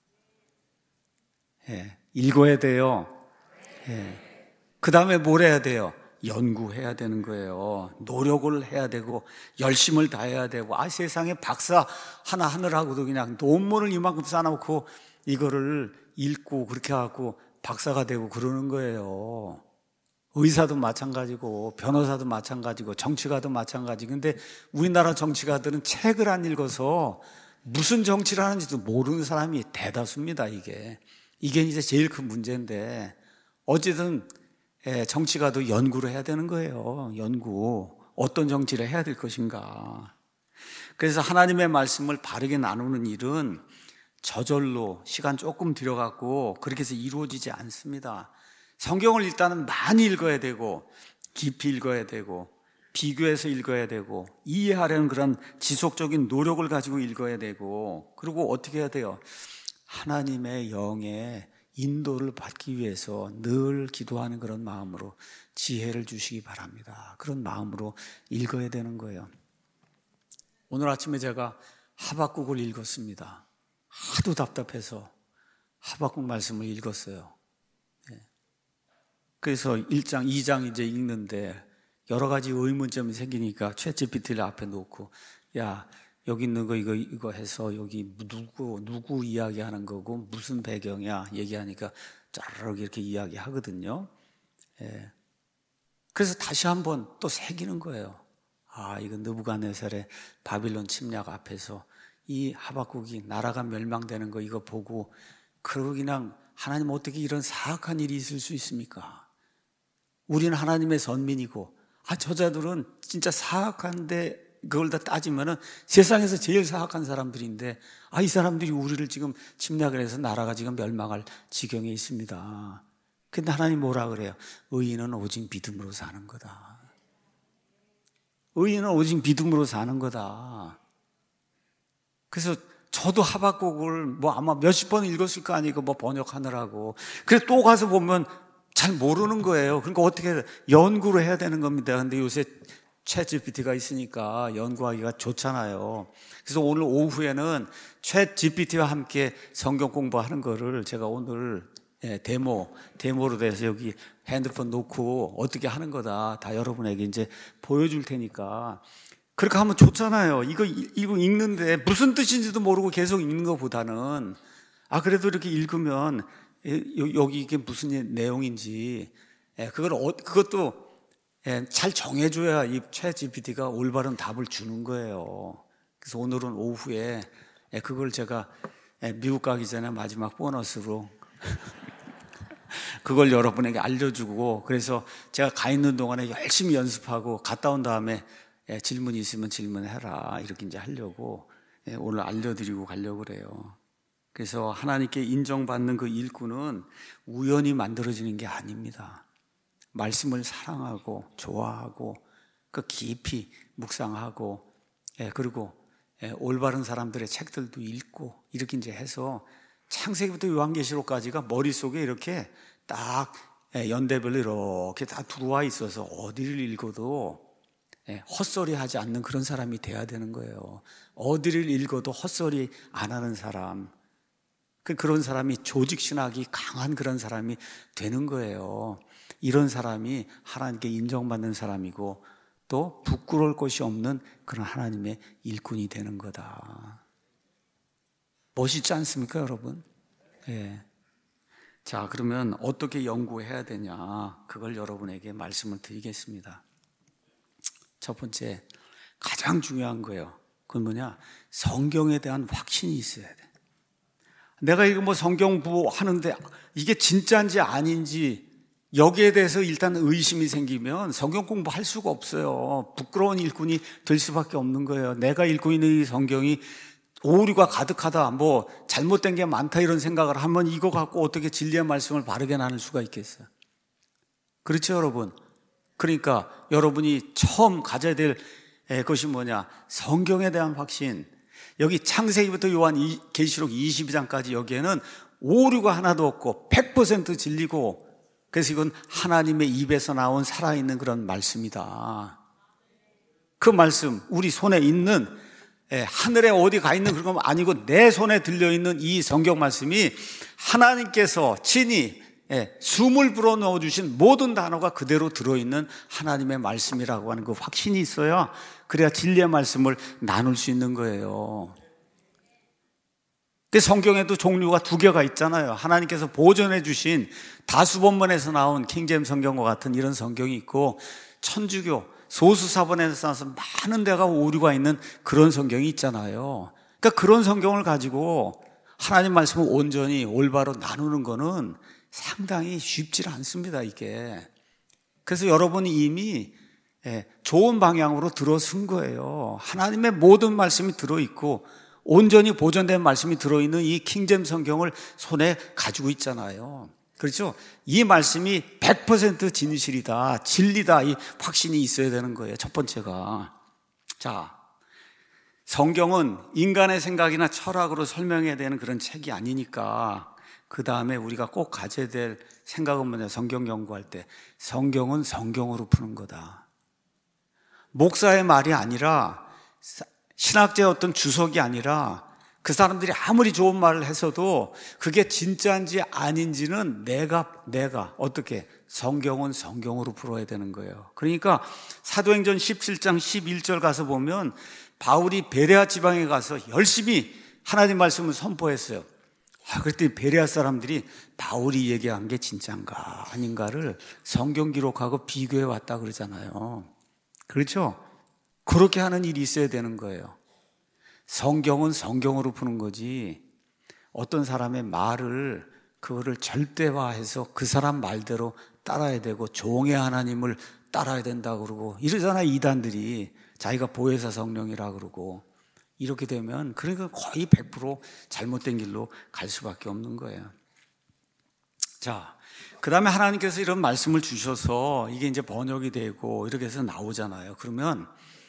A: 예, 읽어야 돼요. 예. 그 다음에 뭘 해야 돼요? 연구해야 되는 거예요. 노력을 해야 되고 열심을 다해야 되고 아 세상에 박사 하나 하느라고도 그냥 논문을 이만큼 쌓아놓고 이거를 읽고 그렇게 하고 박사가 되고 그러는 거예요. 의사도 마찬가지고 변호사도 마찬가지고 정치가도 마찬가지. 근데 우리나라 정치가들은 책을 안 읽어서 무슨 정치를 하는지도 모르는 사람이 대다수입니다. 이게 이게 이제 제일 큰 문제인데 어쨌든 정치가도 연구를 해야 되는 거예요. 연구. 어떤 정치를 해야 될 것인가. 그래서 하나님의 말씀을 바르게 나누는 일은 저절로 시간 조금 들여갖고 그렇게 해서 이루어지지 않습니다. 성경을 일단은 많이 읽어야 되고 깊이 읽어야 되고 비교해서 읽어야 되고 이해하려는 그런 지속적인 노력을 가지고 읽어야 되고, 그리고 어떻게 해야 돼요? 하나님의 영의 인도를 받기 위해서 늘 기도하는 그런 마음으로 지혜를 주시기 바랍니다. 그런 마음으로 읽어야 되는 거예요. 오늘 아침에 제가 하박국을 읽었습니다. 하도 답답해서 하박국 말씀을 읽었어요. 그래서 일 장, 이 장 이제 읽는데 여러 가지 의문점이 생기니까 챗지피티를 앞에 놓고, 야, 여기 있는 거 이거 이거 해서 여기 누구 누구 이야기하는 거고 무슨 배경이야 얘기하니까 짜르르 이렇게 이야기하거든요. 예. 그래서 다시 한번 또 새기는 거예요. 아, 이건 느부갓네살의 바빌론 침략 앞에서 이 하박국이 나라가 멸망되는 거 이거 보고, 그러고 그냥 하나님 어떻게 이런 사악한 일이 있을 수 있습니까? 우리는 하나님의 선민이고, 아, 저자들은 진짜 사악한데 그걸 다 따지면은 세상에서 제일 사악한 사람들인데, 아, 이 사람들이 우리를 지금 침략을 해서 나라가 지금 멸망할 지경에 있습니다. 근데 하나님 뭐라 그래요? 의인은 오직 믿음으로 사는 거다. 의인은 오직 믿음으로 사는 거다. 그래서 저도 하박국을 뭐 아마 몇십 번 읽었을 거 아니고 뭐 번역하느라고. 그래서 또 가서 보면 잘 모르는 거예요. 그러니까 어떻게 연구를 해야 되는 겁니다. 근데 요새 챗지피티가 있으니까 연구하기가 좋잖아요. 그래서 오늘 오후에는 챗지피티와 함께 성경 공부하는 거를 제가 오늘 데모, 데모로 돼서 여기 핸드폰 놓고 어떻게 하는 거다 다 여러분에게 이제 보여줄 테니까 그렇게 하면 좋잖아요. 이거, 이거 읽는데 무슨 뜻인지도 모르고 계속 읽는 것보다는, 아, 그래도 이렇게 읽으면 여기 이게 무슨 내용인지, 그걸, 그것도 잘 정해줘야 이 챗지피티가 올바른 답을 주는 거예요. 그래서 오늘은 오후에 그걸 제가 미국 가기 전에 마지막 보너스로 그걸 여러분에게 알려주고, 그래서 제가 가 있는 동안에 열심히 연습하고 갔다 온 다음에 질문이 있으면 질문해라 이렇게 이제 하려고 오늘 알려드리고 가려고 그래요. 그래서 하나님께 인정받는 그 일꾼은 우연히 만들어지는 게 아닙니다. 말씀을 사랑하고 좋아하고 그 깊이 묵상하고, 그리고 올바른 사람들의 책들도 읽고 이렇게 이제 해서 창세기부터 요한계시록까지가 머릿속에 이렇게 딱 연대별로 이렇게 다 들어와 있어서 어디를 읽어도 헛소리 하지 않는 그런 사람이 돼야 되는 거예요. 어디를 읽어도 헛소리 안 하는 사람, 그런 사람이 조직신학이 강한 그런 사람이 되는 거예요. 이런 사람이 하나님께 인정받는 사람이고 또 부끄러울 것이 없는 그런 하나님의 일꾼이 되는 거다. 멋있지 않습니까, 여러분? 예. 자, 그러면 어떻게 연구해야 되냐, 그걸 여러분에게 말씀을 드리겠습니다. 첫 번째, 가장 중요한 거예요. 그건 뭐냐? 성경에 대한 확신이 있어야 돼. 내가 이거 뭐 성경 공부하는데 이게 진짜인지 아닌지 여기에 대해서 일단 의심이 생기면 성경 공부할 수가 없어요. 부끄러운 일꾼이 될 수밖에 없는 거예요. 내가 읽고 있는 이 성경이 오류가 가득하다, 뭐 잘못된 게 많다 이런 생각을 하면 이거 갖고 어떻게 진리의 말씀을 바르게 나눌 수가 있겠어요? 그렇죠, 여러분? 그러니까 여러분이 처음 가져야 될 것이 뭐냐? 성경에 대한 확신. 여기 창세기부터 요한 계시록 이십이 장까지 여기에는 오류가 하나도 없고 백 퍼센트 진리고, 그래서 이건 하나님의 입에서 나온 살아있는 그런 말씀이다. 그 말씀, 우리 손에 있는, 하늘에 어디 가 있는 그런 건 아니고 내 손에 들려있는 이 성경 말씀이 하나님께서 친히 숨을 불어넣어 주신 모든 단어가 그대로 들어있는 하나님의 말씀이라고 하는 그 확신이 있어야, 그래야 진리의 말씀을 나눌 수 있는 거예요. 성경에도 종류가 두 개가 있잖아요. 하나님께서 보존해 주신 다수본문에서 나온 킹제임스 성경과 같은 이런 성경이 있고, 천주교 소수사본에서 나와서 많은 데가 오류가 있는 그런 성경이 있잖아요. 그러니까 그런 성경을 가지고 하나님 말씀을 온전히 올바로 나누는 거는 상당히 쉽지 않습니다, 이게. 그래서 여러분이 이미 좋은 방향으로 들어선 거예요. 하나님의 모든 말씀이 들어있고 온전히 보존된 말씀이 들어있는 이 킹잼 성경을 손에 가지고 있잖아요. 그렇죠? 이 말씀이 백 퍼센트 진실이다, 진리다, 이 확신이 있어야 되는 거예요. 첫 번째가. 자, 성경은 인간의 생각이나 철학으로 설명해야 되는 그런 책이 아니니까 그 다음에 우리가 꼭 가져야 될 생각은 뭐냐? 성경 연구할 때 성경은 성경으로 푸는 거다. 목사의 말이 아니라, 신학자의 어떤 주석이 아니라, 그 사람들이 아무리 좋은 말을 했어도 그게 진짜인지 아닌지는 내가 내가 어떻게 성경은 성경으로 풀어야 되는 거예요. 그러니까 사도행전 십칠 장 십일 절 가서 보면 바울이 베레아 지방에 가서 열심히 하나님 말씀을 선포했어요. 아, 그랬더니 베레아 사람들이 바울이 얘기한 게 진짜인가 아닌가를 성경 기록하고 비교해 왔다 그러잖아요. 그렇죠? 그렇게 하는 일이 있어야 되는 거예요. 성경은 성경으로 푸는 거지, 어떤 사람의 말을 그거를 절대화해서 그 사람 말대로 따라야 되고 종의 하나님을 따라야 된다 그러고 이러잖아요. 이단들이 자기가 보혜사 성령이라 그러고. 이렇게 되면 그러니까 거의 백 퍼센트 잘못된 길로 갈 수밖에 없는 거예요. 자, 그 다음에 하나님께서 이런 말씀을 주셔서 이게 이제 번역이 되고 이렇게 해서 나오잖아요. 그러면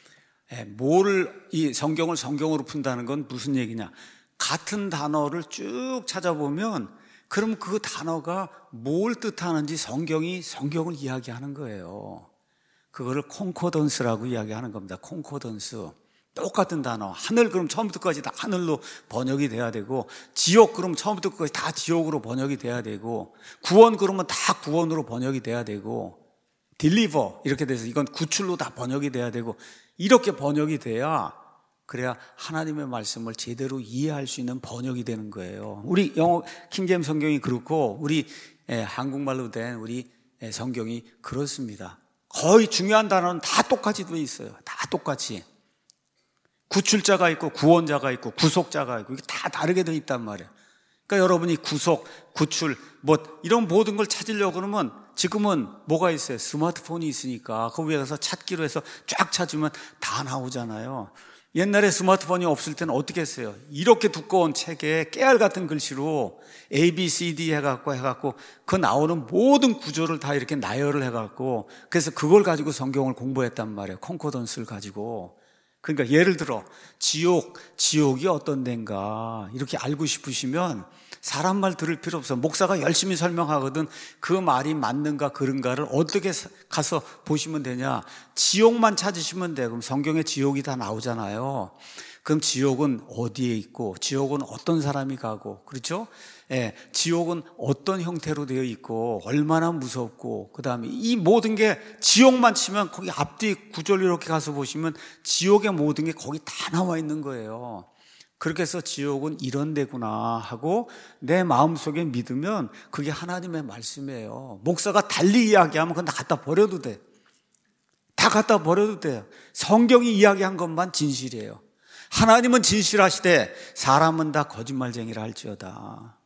A: 뭐를, 이 성경을 성경으로 푼다는 건 무슨 얘기냐? 같은 단어를 쭉 찾아보면 그럼 그 단어가 뭘 뜻하는지 성경이 성경을 이야기하는 거예요. 그거를 콩코던스라고 이야기하는 겁니다. 콩코던스. 똑같은 단어, 하늘 그럼 처음부터 끝까지 다 하늘로 번역이 돼야 되고, 지옥 그럼 처음부터 끝까지 다 지옥으로 번역이 돼야 되고, 구원 그러면 다 구원으로 번역이 돼야 되고, 딜리버 이렇게 돼서 이건 구출로 다 번역이 돼야 되고, 이렇게 번역이 돼야, 그래야 하나님의 말씀을 제대로 이해할 수 있는 번역이 되는 거예요. 우리 영어 킹잼 성경이 그렇고 우리 예, 한국말로 된 우리 예, 성경이 그렇습니다. 거의 중요한 단어는 다 똑같이 돼 있어요. 다 똑같이. 구출자가 있고 구원자가 있고 구속자가 있고 이게 다 다르게 돼 있단 말이에요. 그러니까 여러분이 구속, 구출, 뭐 이런 모든 걸 찾으려고 그러면 지금은 뭐가 있어요? 스마트폰이 있으니까 그 위에 가서 찾기로 해서 쫙 찾으면 다 나오잖아요. 옛날에 스마트폰이 없을 때는 어떻게 했어요? 이렇게 두꺼운 책에 깨알 같은 글씨로 A, B, C, D 해갖고 해갖고 그 나오는 모든 구조를 다 이렇게 나열을 해갖고 그래서 그걸 가지고 성경을 공부했단 말이에요. 콩코던스를 가지고. 그러니까 예를 들어 지옥, 지옥이 어떤 데인가 이렇게 알고 싶으시면 사람 말 들을 필요 없어. 목사가 열심히 설명하거든. 그 말이 맞는가 그른가를 어떻게 가서 보시면 되냐. 지옥만 찾으시면 돼. 그럼 성경에 지옥이 다 나오잖아요. 그럼 지옥은 어디에 있고 지옥은 어떤 사람이 가고, 그렇죠? 예, 지옥은 어떤 형태로 되어 있고 얼마나 무섭고, 그 다음에 이 모든 게 지옥만 치면 거기 앞뒤 구절 이렇게 가서 보시면 지옥의 모든 게 거기 다 나와 있는 거예요. 그렇게 해서 지옥은 이런 데구나 하고 내 마음속에 믿으면 그게 하나님의 말씀이에요. 목사가 달리 이야기하면 그건 다 갖다 버려도 돼. 다 갖다 버려도 돼요. 성경이 이야기한 것만 진실이에요. 하나님은 진실하시되 사람은 다 거짓말쟁이라 할지어다.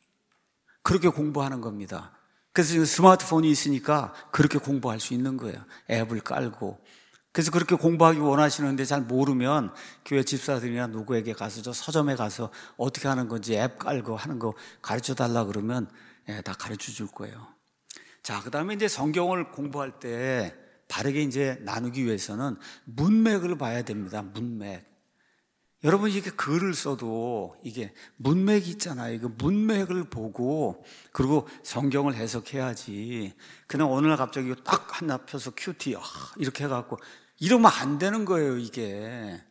A: 그렇게 공부하는 겁니다. 그래서 지금 스마트폰이 있으니까 그렇게 공부할 수 있는 거예요. 앱을 깔고. 그래서 그렇게 공부하기 원하시는데 잘 모르면 교회 집사들이나 누구에게 가서 저 서점에 가서 어떻게 하는 건지 앱 깔고 하는 거 가르쳐 달라 그러면 예, 다 가르쳐 줄 거예요. 자, 그 다음에 이제 성경을 공부할 때 바르게 이제 나누기 위해서는 문맥을 봐야 됩니다. 문맥. 여러분 이게 글을 써도 이게 문맥이 있잖아요. 이거 문맥을 보고 그리고 성경을 해석해야지. 그냥 어느 날 갑자기 딱 하나 펴서 큐티 아, 이렇게 해갖고 이러면 안 되는 거예요. 이게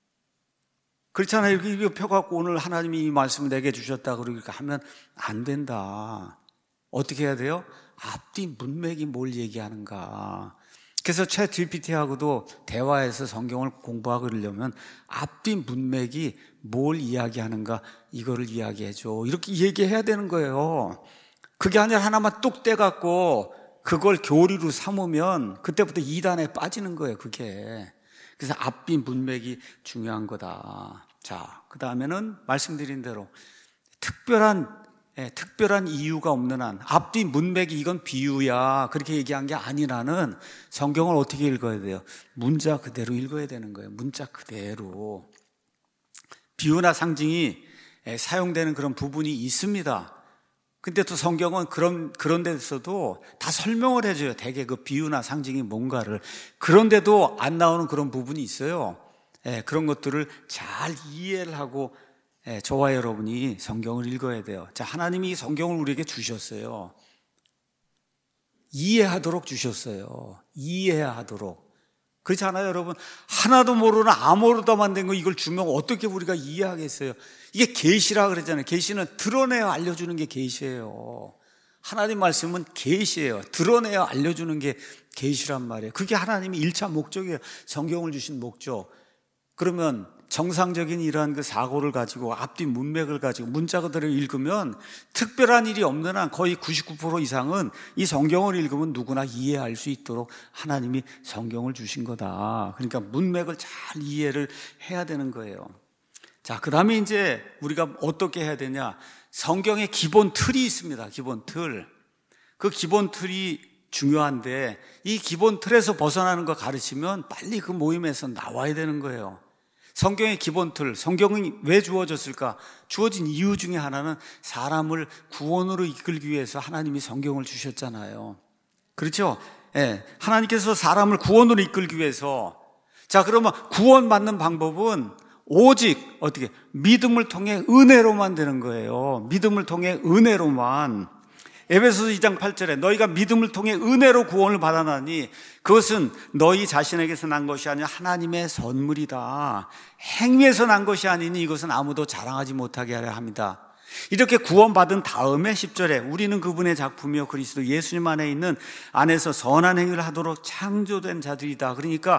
A: 그렇잖아요. 이거 펴갖고 오늘 하나님이 이 말씀을 내게 주셨다 그러니까 하면 안 된다. 어떻게 해야 돼요? 앞뒤 문맥이 뭘 얘기하는가. 그래서 챗 지피티하고도 대화해서 성경을 공부하고 그러려면 앞뒤 문맥이 뭘 이야기하는가 이거를 이야기해줘. 이렇게 얘기해야 되는 거예요. 그게 아니라 하나만 뚝 떼갖고 그걸 교리로 삼으면 그때부터 이단에 빠지는 거예요. 그게. 그래서 앞뒤 문맥이 중요한 거다. 자, 그 다음에는 말씀드린 대로 특별한 예, 특별한 이유가 없는 한 앞뒤 문맥이 이건 비유야 그렇게 얘기한 게 아니라는 성경을 어떻게 읽어야 돼요? 문자 그대로 읽어야 되는 거예요. 문자 그대로. 비유나 상징이 사용되는 그런 부분이 있습니다. 근데 또 성경은 그런, 그런 데서도 다 설명을 해줘요. 대개 그 비유나 상징이 뭔가를. 그런데도 안 나오는 그런 부분이 있어요. 예, 그런 것들을 잘 이해를 하고, 예, 저와 여러분이 성경을 읽어야 돼요. 자, 하나님이 이 성경을 우리에게 주셨어요. 이해하도록 주셨어요. 이해하도록. 그렇지 않아요, 여러분? 하나도 모르는 아무로도 된 거 이걸 주면 어떻게 우리가 이해하겠어요? 이게 계시라 그러잖아요. 계시는 드러내어 알려주는 게 계시예요. 하나님 말씀은 계시예요. 드러내어 알려주는 게 계시란 말이에요. 그게 하나님의 일 차 목적이에요. 성경을 주신 목적. 그러면 정상적인 이러한 그 사고를 가지고 앞뒤 문맥을 가지고 문자 그대로 읽으면 특별한 일이 없는 한 거의 구십구 퍼센트 이상은 이 성경을 읽으면 누구나 이해할 수 있도록 하나님이 성경을 주신 거다. 그러니까 문맥을 잘 이해를 해야 되는 거예요. 자, 그 다음에 이제 우리가 어떻게 해야 되냐. 성경의 기본 틀이 있습니다. 기본 틀. 그 기본 틀이 중요한데 이 기본 틀에서 벗어나는 거 가르치면 빨리 그 모임에서 나와야 되는 거예요. 성경의 기본 틀, 성경이 왜 주어졌을까? 주어진 이유 중에 하나는 사람을 구원으로 이끌기 위해서 하나님이 성경을 주셨잖아요. 그렇죠? 예, 하나님께서 사람을 구원으로 이끌기 위해서. 자, 그러면 구원받는 방법은 오직 어떻게? 믿음을 통해 은혜로만 되는 거예요. 믿음을 통해 은혜로만. 에베소서 이 장 팔 절에 너희가 믿음을 통해 은혜로 구원을 받아나니 그것은 너희 자신에게서 난 것이 아니라 하나님의 선물이다. 행위에서 난 것이 아니니 이것은 아무도 자랑하지 못하게 하려 합니다. 이렇게 구원받은 다음에 십 절에 우리는 그분의 작품이요 그리스도 예수님 안에 있는 안에서 선한 행위를 하도록 창조된 자들이다. 그러니까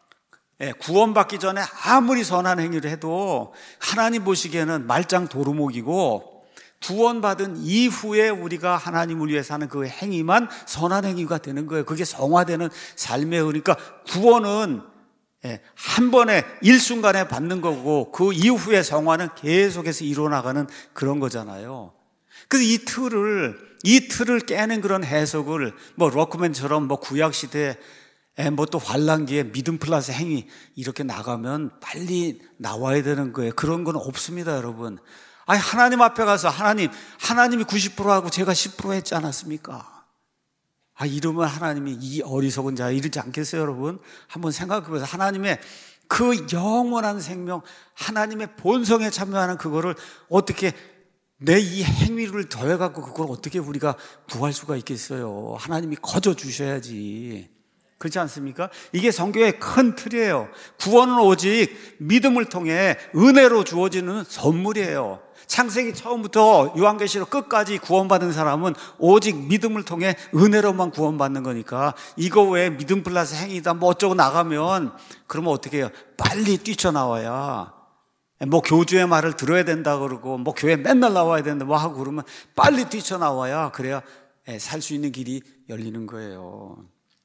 A: 구원받기 전에 아무리 선한 행위를 해도 하나님 보시기에는 말짱 도루묵이고 구원받은 이후에 우리가 하나님을 위해서 하는 그 행위만 선한 행위가 되는 거예요. 그게 성화되는 삶의 그러니까 구원은 한 번에 일순간에 받는 거고 그 이후에 성화는 계속해서 이루어나가는 그런 거잖아요. 그래서 이 틀을 이 틀을 깨는 그런 해석을 뭐 럭크맨처럼 뭐 구약시대에 뭐 또 환란기에 믿음 플러스 행위 이렇게 나가면 빨리 나와야 되는 거예요. 그런 건 없습니다, 여러분. 아니, 하나님 앞에 가서 하나님, 하나님이 구십 퍼센트 하고 제가 십 퍼센트 했지 않았습니까? 아, 이러면 하나님이 이 어리석은 자 이러지 않겠어요, 여러분? 한번 생각해 보세요. 하나님의 그 영원한 생명, 하나님의 본성에 참여하는 그거를 어떻게 내 이 행위를 더해갖고 그걸 어떻게 우리가 구할 수가 있겠어요? 하나님이 거저 주셔야지. 그렇지 않습니까? 이게 성경의 큰 틀이에요. 구원은 오직 믿음을 통해 은혜로 주어지는 선물이에요. 창세기 처음부터 요한계시록 끝까지 구원받은 사람은 오직 믿음을 통해 은혜로만 구원받는 거니까 이거 외에 믿음 플러스 행위다 뭐 어쩌고 나가면 그러면 어떻게 해요? 빨리 뛰쳐나와야 뭐 교주의 말을 들어야 된다 그러고 뭐 교회 맨날 나와야 된다 뭐 하고 그러면 빨리 뛰쳐나와야 그래야 살 수 있는 길이 열리는 거예요.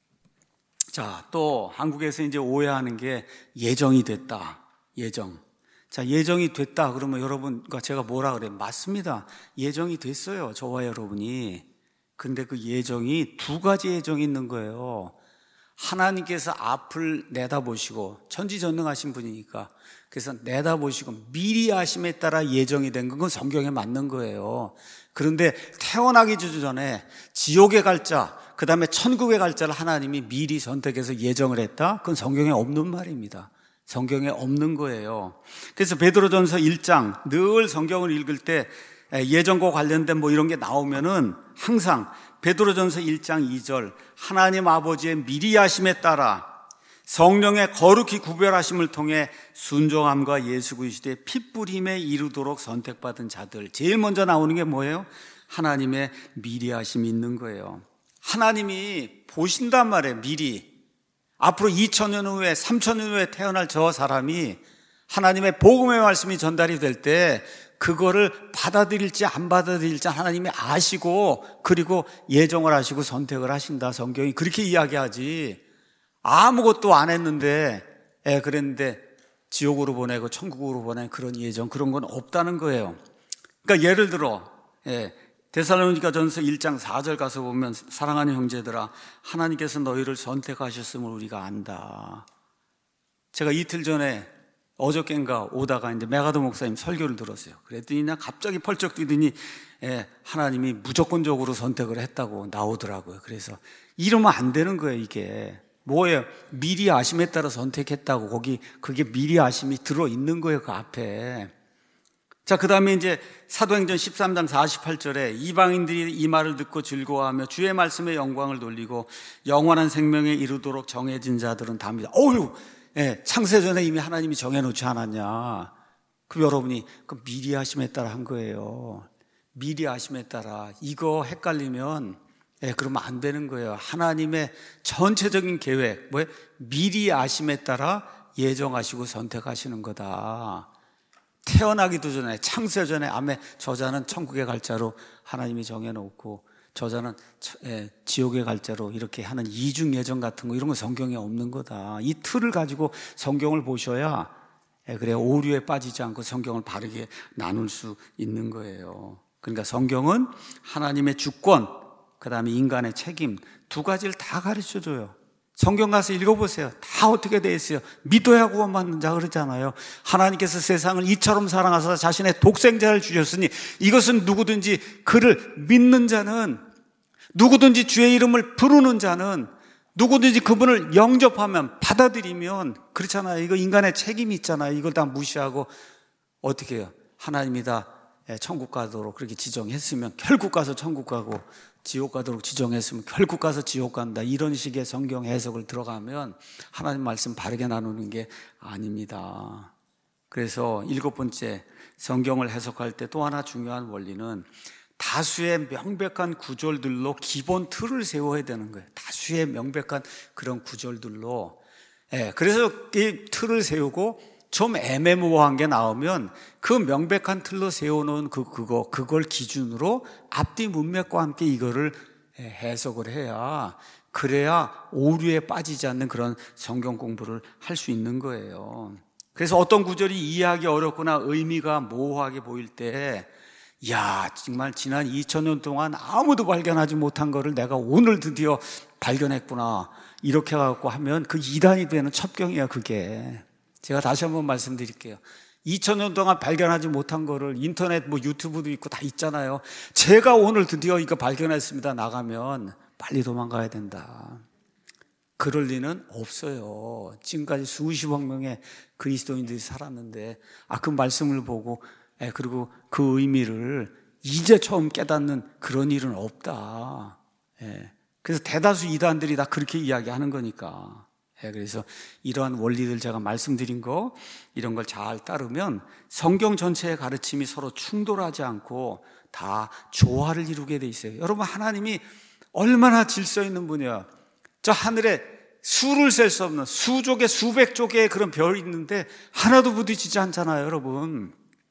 A: 자, 또 한국에서 이제 오해하는 게 예정이 됐다. 예정. 자, 예정이 됐다 그러면 여러분과 제가 뭐라 그래요? 맞습니다. 예정이 됐어요. 저와 여러분이. 근데 그 예정이 두 가지 예정이 있는 거예요. 하나님께서 앞을 내다보시고 천지전능하신 분이니까 그래서 내다보시고 미리 하심에 따라 예정이 된 건 성경에 맞는 거예요. 그런데 태어나기 전에 지옥에 갈 자, 그 다음에 천국에 갈 자를 하나님이 미리 선택해서 예정을 했다? 그건 성경에 없는 말입니다. 성경에 없는 거예요. 그래서 베드로전서 일 장 늘 성경을 읽을 때 예정과 관련된 뭐 이런 게 나오면은 항상 베드로전서 일 장 이 절 하나님 아버지의 미리 하심에 따라 성령의 거룩히 구별하심을 통해 순종함과 예수 그리스도의 핏부림에 이르도록 선택받은 자들. 제일 먼저 나오는 게 뭐예요? 하나님의 미리 하심이 있는 거예요. 하나님이 보신단 말이에요. 미리. 앞으로 이천 년 후에 삼천 년 후에 태어날 저 사람이 하나님의 복음의 말씀이 전달이 될 때 그거를 받아들일지 안 받아들일지 하나님이 아시고 그리고 예정을 하시고 선택을 하신다. 성경이 그렇게 이야기하지. 아무것도 안 했는데 예, 그랬는데 지옥으로 보내고 천국으로 보내는 그런 예정 그런 건 없다는 거예요. 그러니까 예를 들어 예, 데살로니가전서 일 장 사 절 가서 보면 사랑하는 형제들아 하나님께서 너희를 선택하셨음을 우리가 안다. 제가 이틀 전에 어저께인가 오다가 이제 메가더 목사님 설교를 들었어요. 그랬더니 나 갑자기 펄쩍 뛰더니 예, 하나님이 무조건적으로 선택을 했다고 나오더라고요. 그래서 이러면 안 되는 거예요. 이게 뭐예요? 미리 아심에 따라 선택했다고 거기 그게 미리 아심이 들어있는 거예요. 그 앞에. 자, 그 다음에 이제 사도행전 십삼 장 사십팔 절에 이방인들이 이 말을 듣고 즐거워하며 주의 말씀에 영광을 돌리고 영원한 생명에 이르도록 정해진 자들은 다 믿어. 어휴, 예, 창세전에 이미 하나님이 정해놓지 않았냐. 그럼 여러분이 그 미리 하심에 따라 한 거예요. 미리 하심에 따라. 이거 헷갈리면 예, 그러면 안 되는 거예요. 하나님의 전체적인 계획, 뭐예요? 미리 아심에 따라 예정하시고 선택하시는 거다. 태어나기도 전에, 창세전에 아메 저자는 천국에 갈 자로 하나님이 정해놓고 저자는 지옥에 갈 자로 이렇게 하는 이중 예정 같은 거 이런 거 성경에 없는 거다. 이 틀을 가지고 성경을 보셔야 그래 오류에 빠지지 않고 성경을 바르게 나눌 수 있는 거예요. 그러니까 성경은 하나님의 주권, 그 다음에 인간의 책임 두 가지를 다 가르쳐줘요. 성경 가서 읽어보세요. 다 어떻게 돼 있어요. 믿어야 구원받는 자 그러잖아요. 하나님께서 세상을 이처럼 사랑하사 자신의 독생자를 주셨으니 이것은 누구든지 그를 믿는 자는, 누구든지 주의 이름을 부르는 자는, 누구든지 그분을 영접하면, 받아들이면, 그렇잖아요. 이거 인간의 책임이 있잖아요. 이걸 다 무시하고 어떻게 해요? 하나님이 다 천국 가도록 그렇게 지정했으면 결국 가서 천국 가고, 지옥 가도록 지정했으면 결국 가서 지옥 간다. 이런 식의 성경 해석을 들어가면 하나님 말씀 바르게 나누는 게 아닙니다. 그래서 일곱 번째, 성경을 해석할 때 또 하나 중요한 원리는 다수의 명백한 구절들로 기본 틀을 세워야 되는 거예요. 다수의 명백한 그런 구절들로. 예, 그래서 이 틀을 세우고 좀 애매모호한 게 나오면 그 명백한 틀로 세워놓은 그, 그거, 그걸 기준으로 앞뒤 문맥과 함께 이거를 해석을 해야, 그래야 오류에 빠지지 않는 그런 성경 공부를 할 수 있는 거예요. 그래서 어떤 구절이 이해하기 어렵거나 의미가 모호하게 보일 때, 야, 정말 지난 이천 년 동안 아무도 발견하지 못한 거를 내가 오늘 드디어 발견했구나. 이렇게 해갖고 하면 그 이단이 되는 첩경이야, 그게. 제가 다시 한번 말씀드릴게요. 이천 년 동안 발견하지 못한 거를 인터넷 뭐 유튜브도 있고 다 있잖아요. 제가 오늘 드디어 이거 발견했습니다. 나가면 빨리 도망가야 된다. 그럴 리는 없어요. 지금까지 수십억 명의 그리스도인들이 살았는데, 아, 그 말씀을 보고, 예, 그리고 그 의미를 이제 처음 깨닫는 그런 일은 없다. 예. 그래서 대다수 이단들이 다 그렇게 이야기하는 거니까. 예, 그래서 이러한 원리들 제가 말씀드린 거, 이런 걸 잘 따르면 성경 전체의 가르침이 서로 충돌하지 않고 다 조화를 이루게 돼 있어요. 여러분, 하나님이 얼마나 질서 있는 분이야. 저 하늘에 수를 셀 수 없는 수조 개, 수백 조 개의 그런 별이 있는데 하나도 부딪히지 않잖아요, 여러분.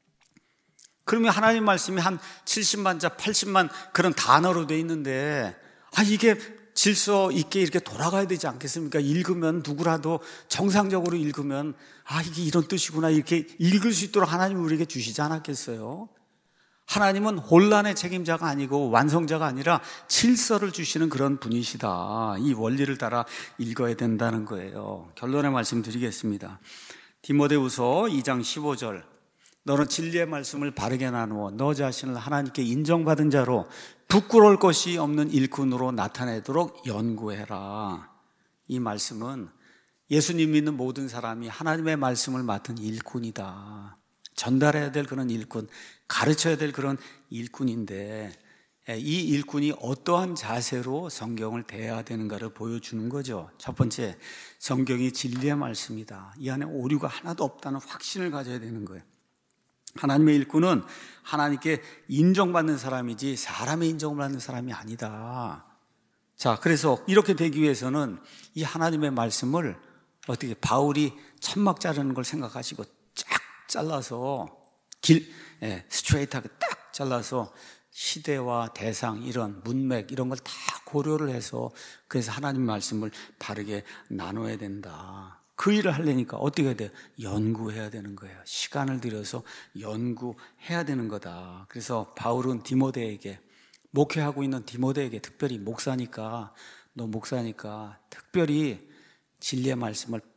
A: 그러면 하나님 말씀이 한 칠십만 자, 팔십만 그런 단어로 돼 있는데, 아, 이게 질서 있게 이렇게 돌아가야 되지 않겠습니까? 읽으면 누구라도 정상적으로 읽으면 아, 이게 이런 뜻이구나 이렇게 읽을 수 있도록 하나님이 우리에게 주시지 않았겠어요? 하나님은 혼란의 책임자가 아니고 완성자가 아니라 질서를 주시는 그런 분이시다. 이 원리를 따라 읽어야 된다는 거예요. 결론의 말씀 드리겠습니다. 디모데후서 이 장 십오 절, 너는 진리의 말씀을 바르게 나누어 너 자신을 하나님께 인정받은 자로 부끄러울 것이 없는 일꾼으로 나타내도록 연구해라. 이 말씀은 예수님 믿는 모든 사람이 하나님의 말씀을 맡은 일꾼이다. 전달해야 될 그런 일꾼, 가르쳐야 될 그런 일꾼인데, 이 일꾼이 어떠한 자세로 성경을 대해야 되는가를 보여주는 거죠. 첫 번째, 성경이 진리의 말씀이다. 이 안에 오류가 하나도 없다는 확신을 가져야 되는 거예요. 하나님의 일꾼은 하나님께 인정받는 사람이지 사람의 인정을 받는 사람이 아니다. 자, 그래서 이렇게 되기 위해서는 이 하나님의 말씀을 어떻게 바울이 천막 자르는 걸 생각하시고 쫙 잘라서 길, 예, 스트레이트하게 딱 잘라서 시대와 대상 이런 문맥 이런 걸 다 고려를 해서 그래서 하나님 말씀을 바르게 나눠야 된다. 그 일을 하려니까 어떻게 해야 돼요? 연구해야 되는 거예요. 시간을 들여서 연구해야 되는 거다. 그래서 바울은 디모데에게, 목회하고 있는 디모데에게, 특별히 목사니까, 너 목사니까 특별히 진리의 말씀을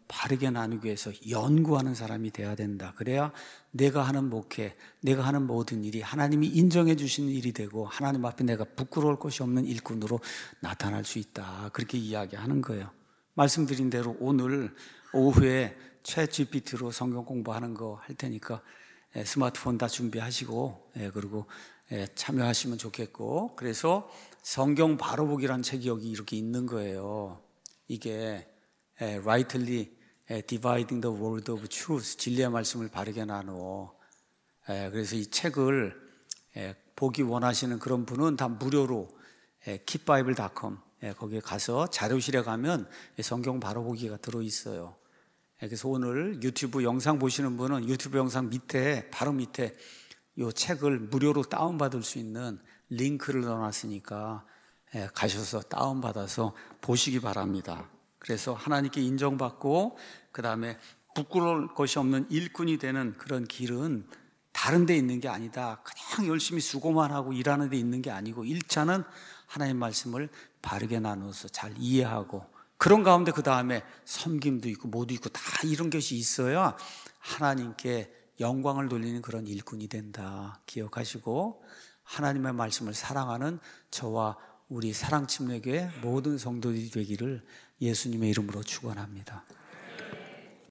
A: 바르게 나누기 위해서 연구하는 사람이 돼야 된다. 그래야 내가 하는 목회, 내가 하는 모든 일이 하나님이 인정해 주시는 일이 되고 하나님 앞에 내가 부끄러울 것이 없는 일꾼으로 나타날 수 있다. 그렇게 이야기하는 거예요. 말씀드린 대로 오늘 오후에 챗 지피티로 성경 공부하는 거 할 테니까 스마트폰 다 준비하시고 그리고 참여하시면 좋겠고, 그래서 성경 바로 보기라는 책이 여기 이렇게 있는 거예요. 이게 rightly dividing the word of truth, 진리의 말씀을 바르게 나누어. 그래서 이 책을 보기 원하시는 그런 분은 다 무료로 킵 바이블 닷컴 거기에 가서 자료실에 가면 성경 바로 보기가 들어있어요. 그래서 오늘 유튜브 영상 보시는 분은 유튜브 영상 밑에 바로 밑에 이 책을 무료로 다운받을 수 있는 링크를 넣어놨으니까 가셔서 다운받아서 보시기 바랍니다. 그래서 하나님께 인정받고 그 다음에 부끄러울 것이 없는 일꾼이 되는 그런 길은 다른 데 있는 게 아니다. 그냥 열심히 수고만 하고 일하는 데 있는 게 아니고 일 차는 하나님 말씀을 바르게 나눠서 잘 이해하고 그런 가운데 그 다음에 섬김도 있고 뭐도 있고 다 이런 것이 있어야 하나님께 영광을 돌리는 그런 일꾼이 된다. 기억하시고 하나님의 말씀을 사랑하는 저와 우리 사랑침례교회 모든 성도들이 되기를 예수님의 이름으로 축원합니다.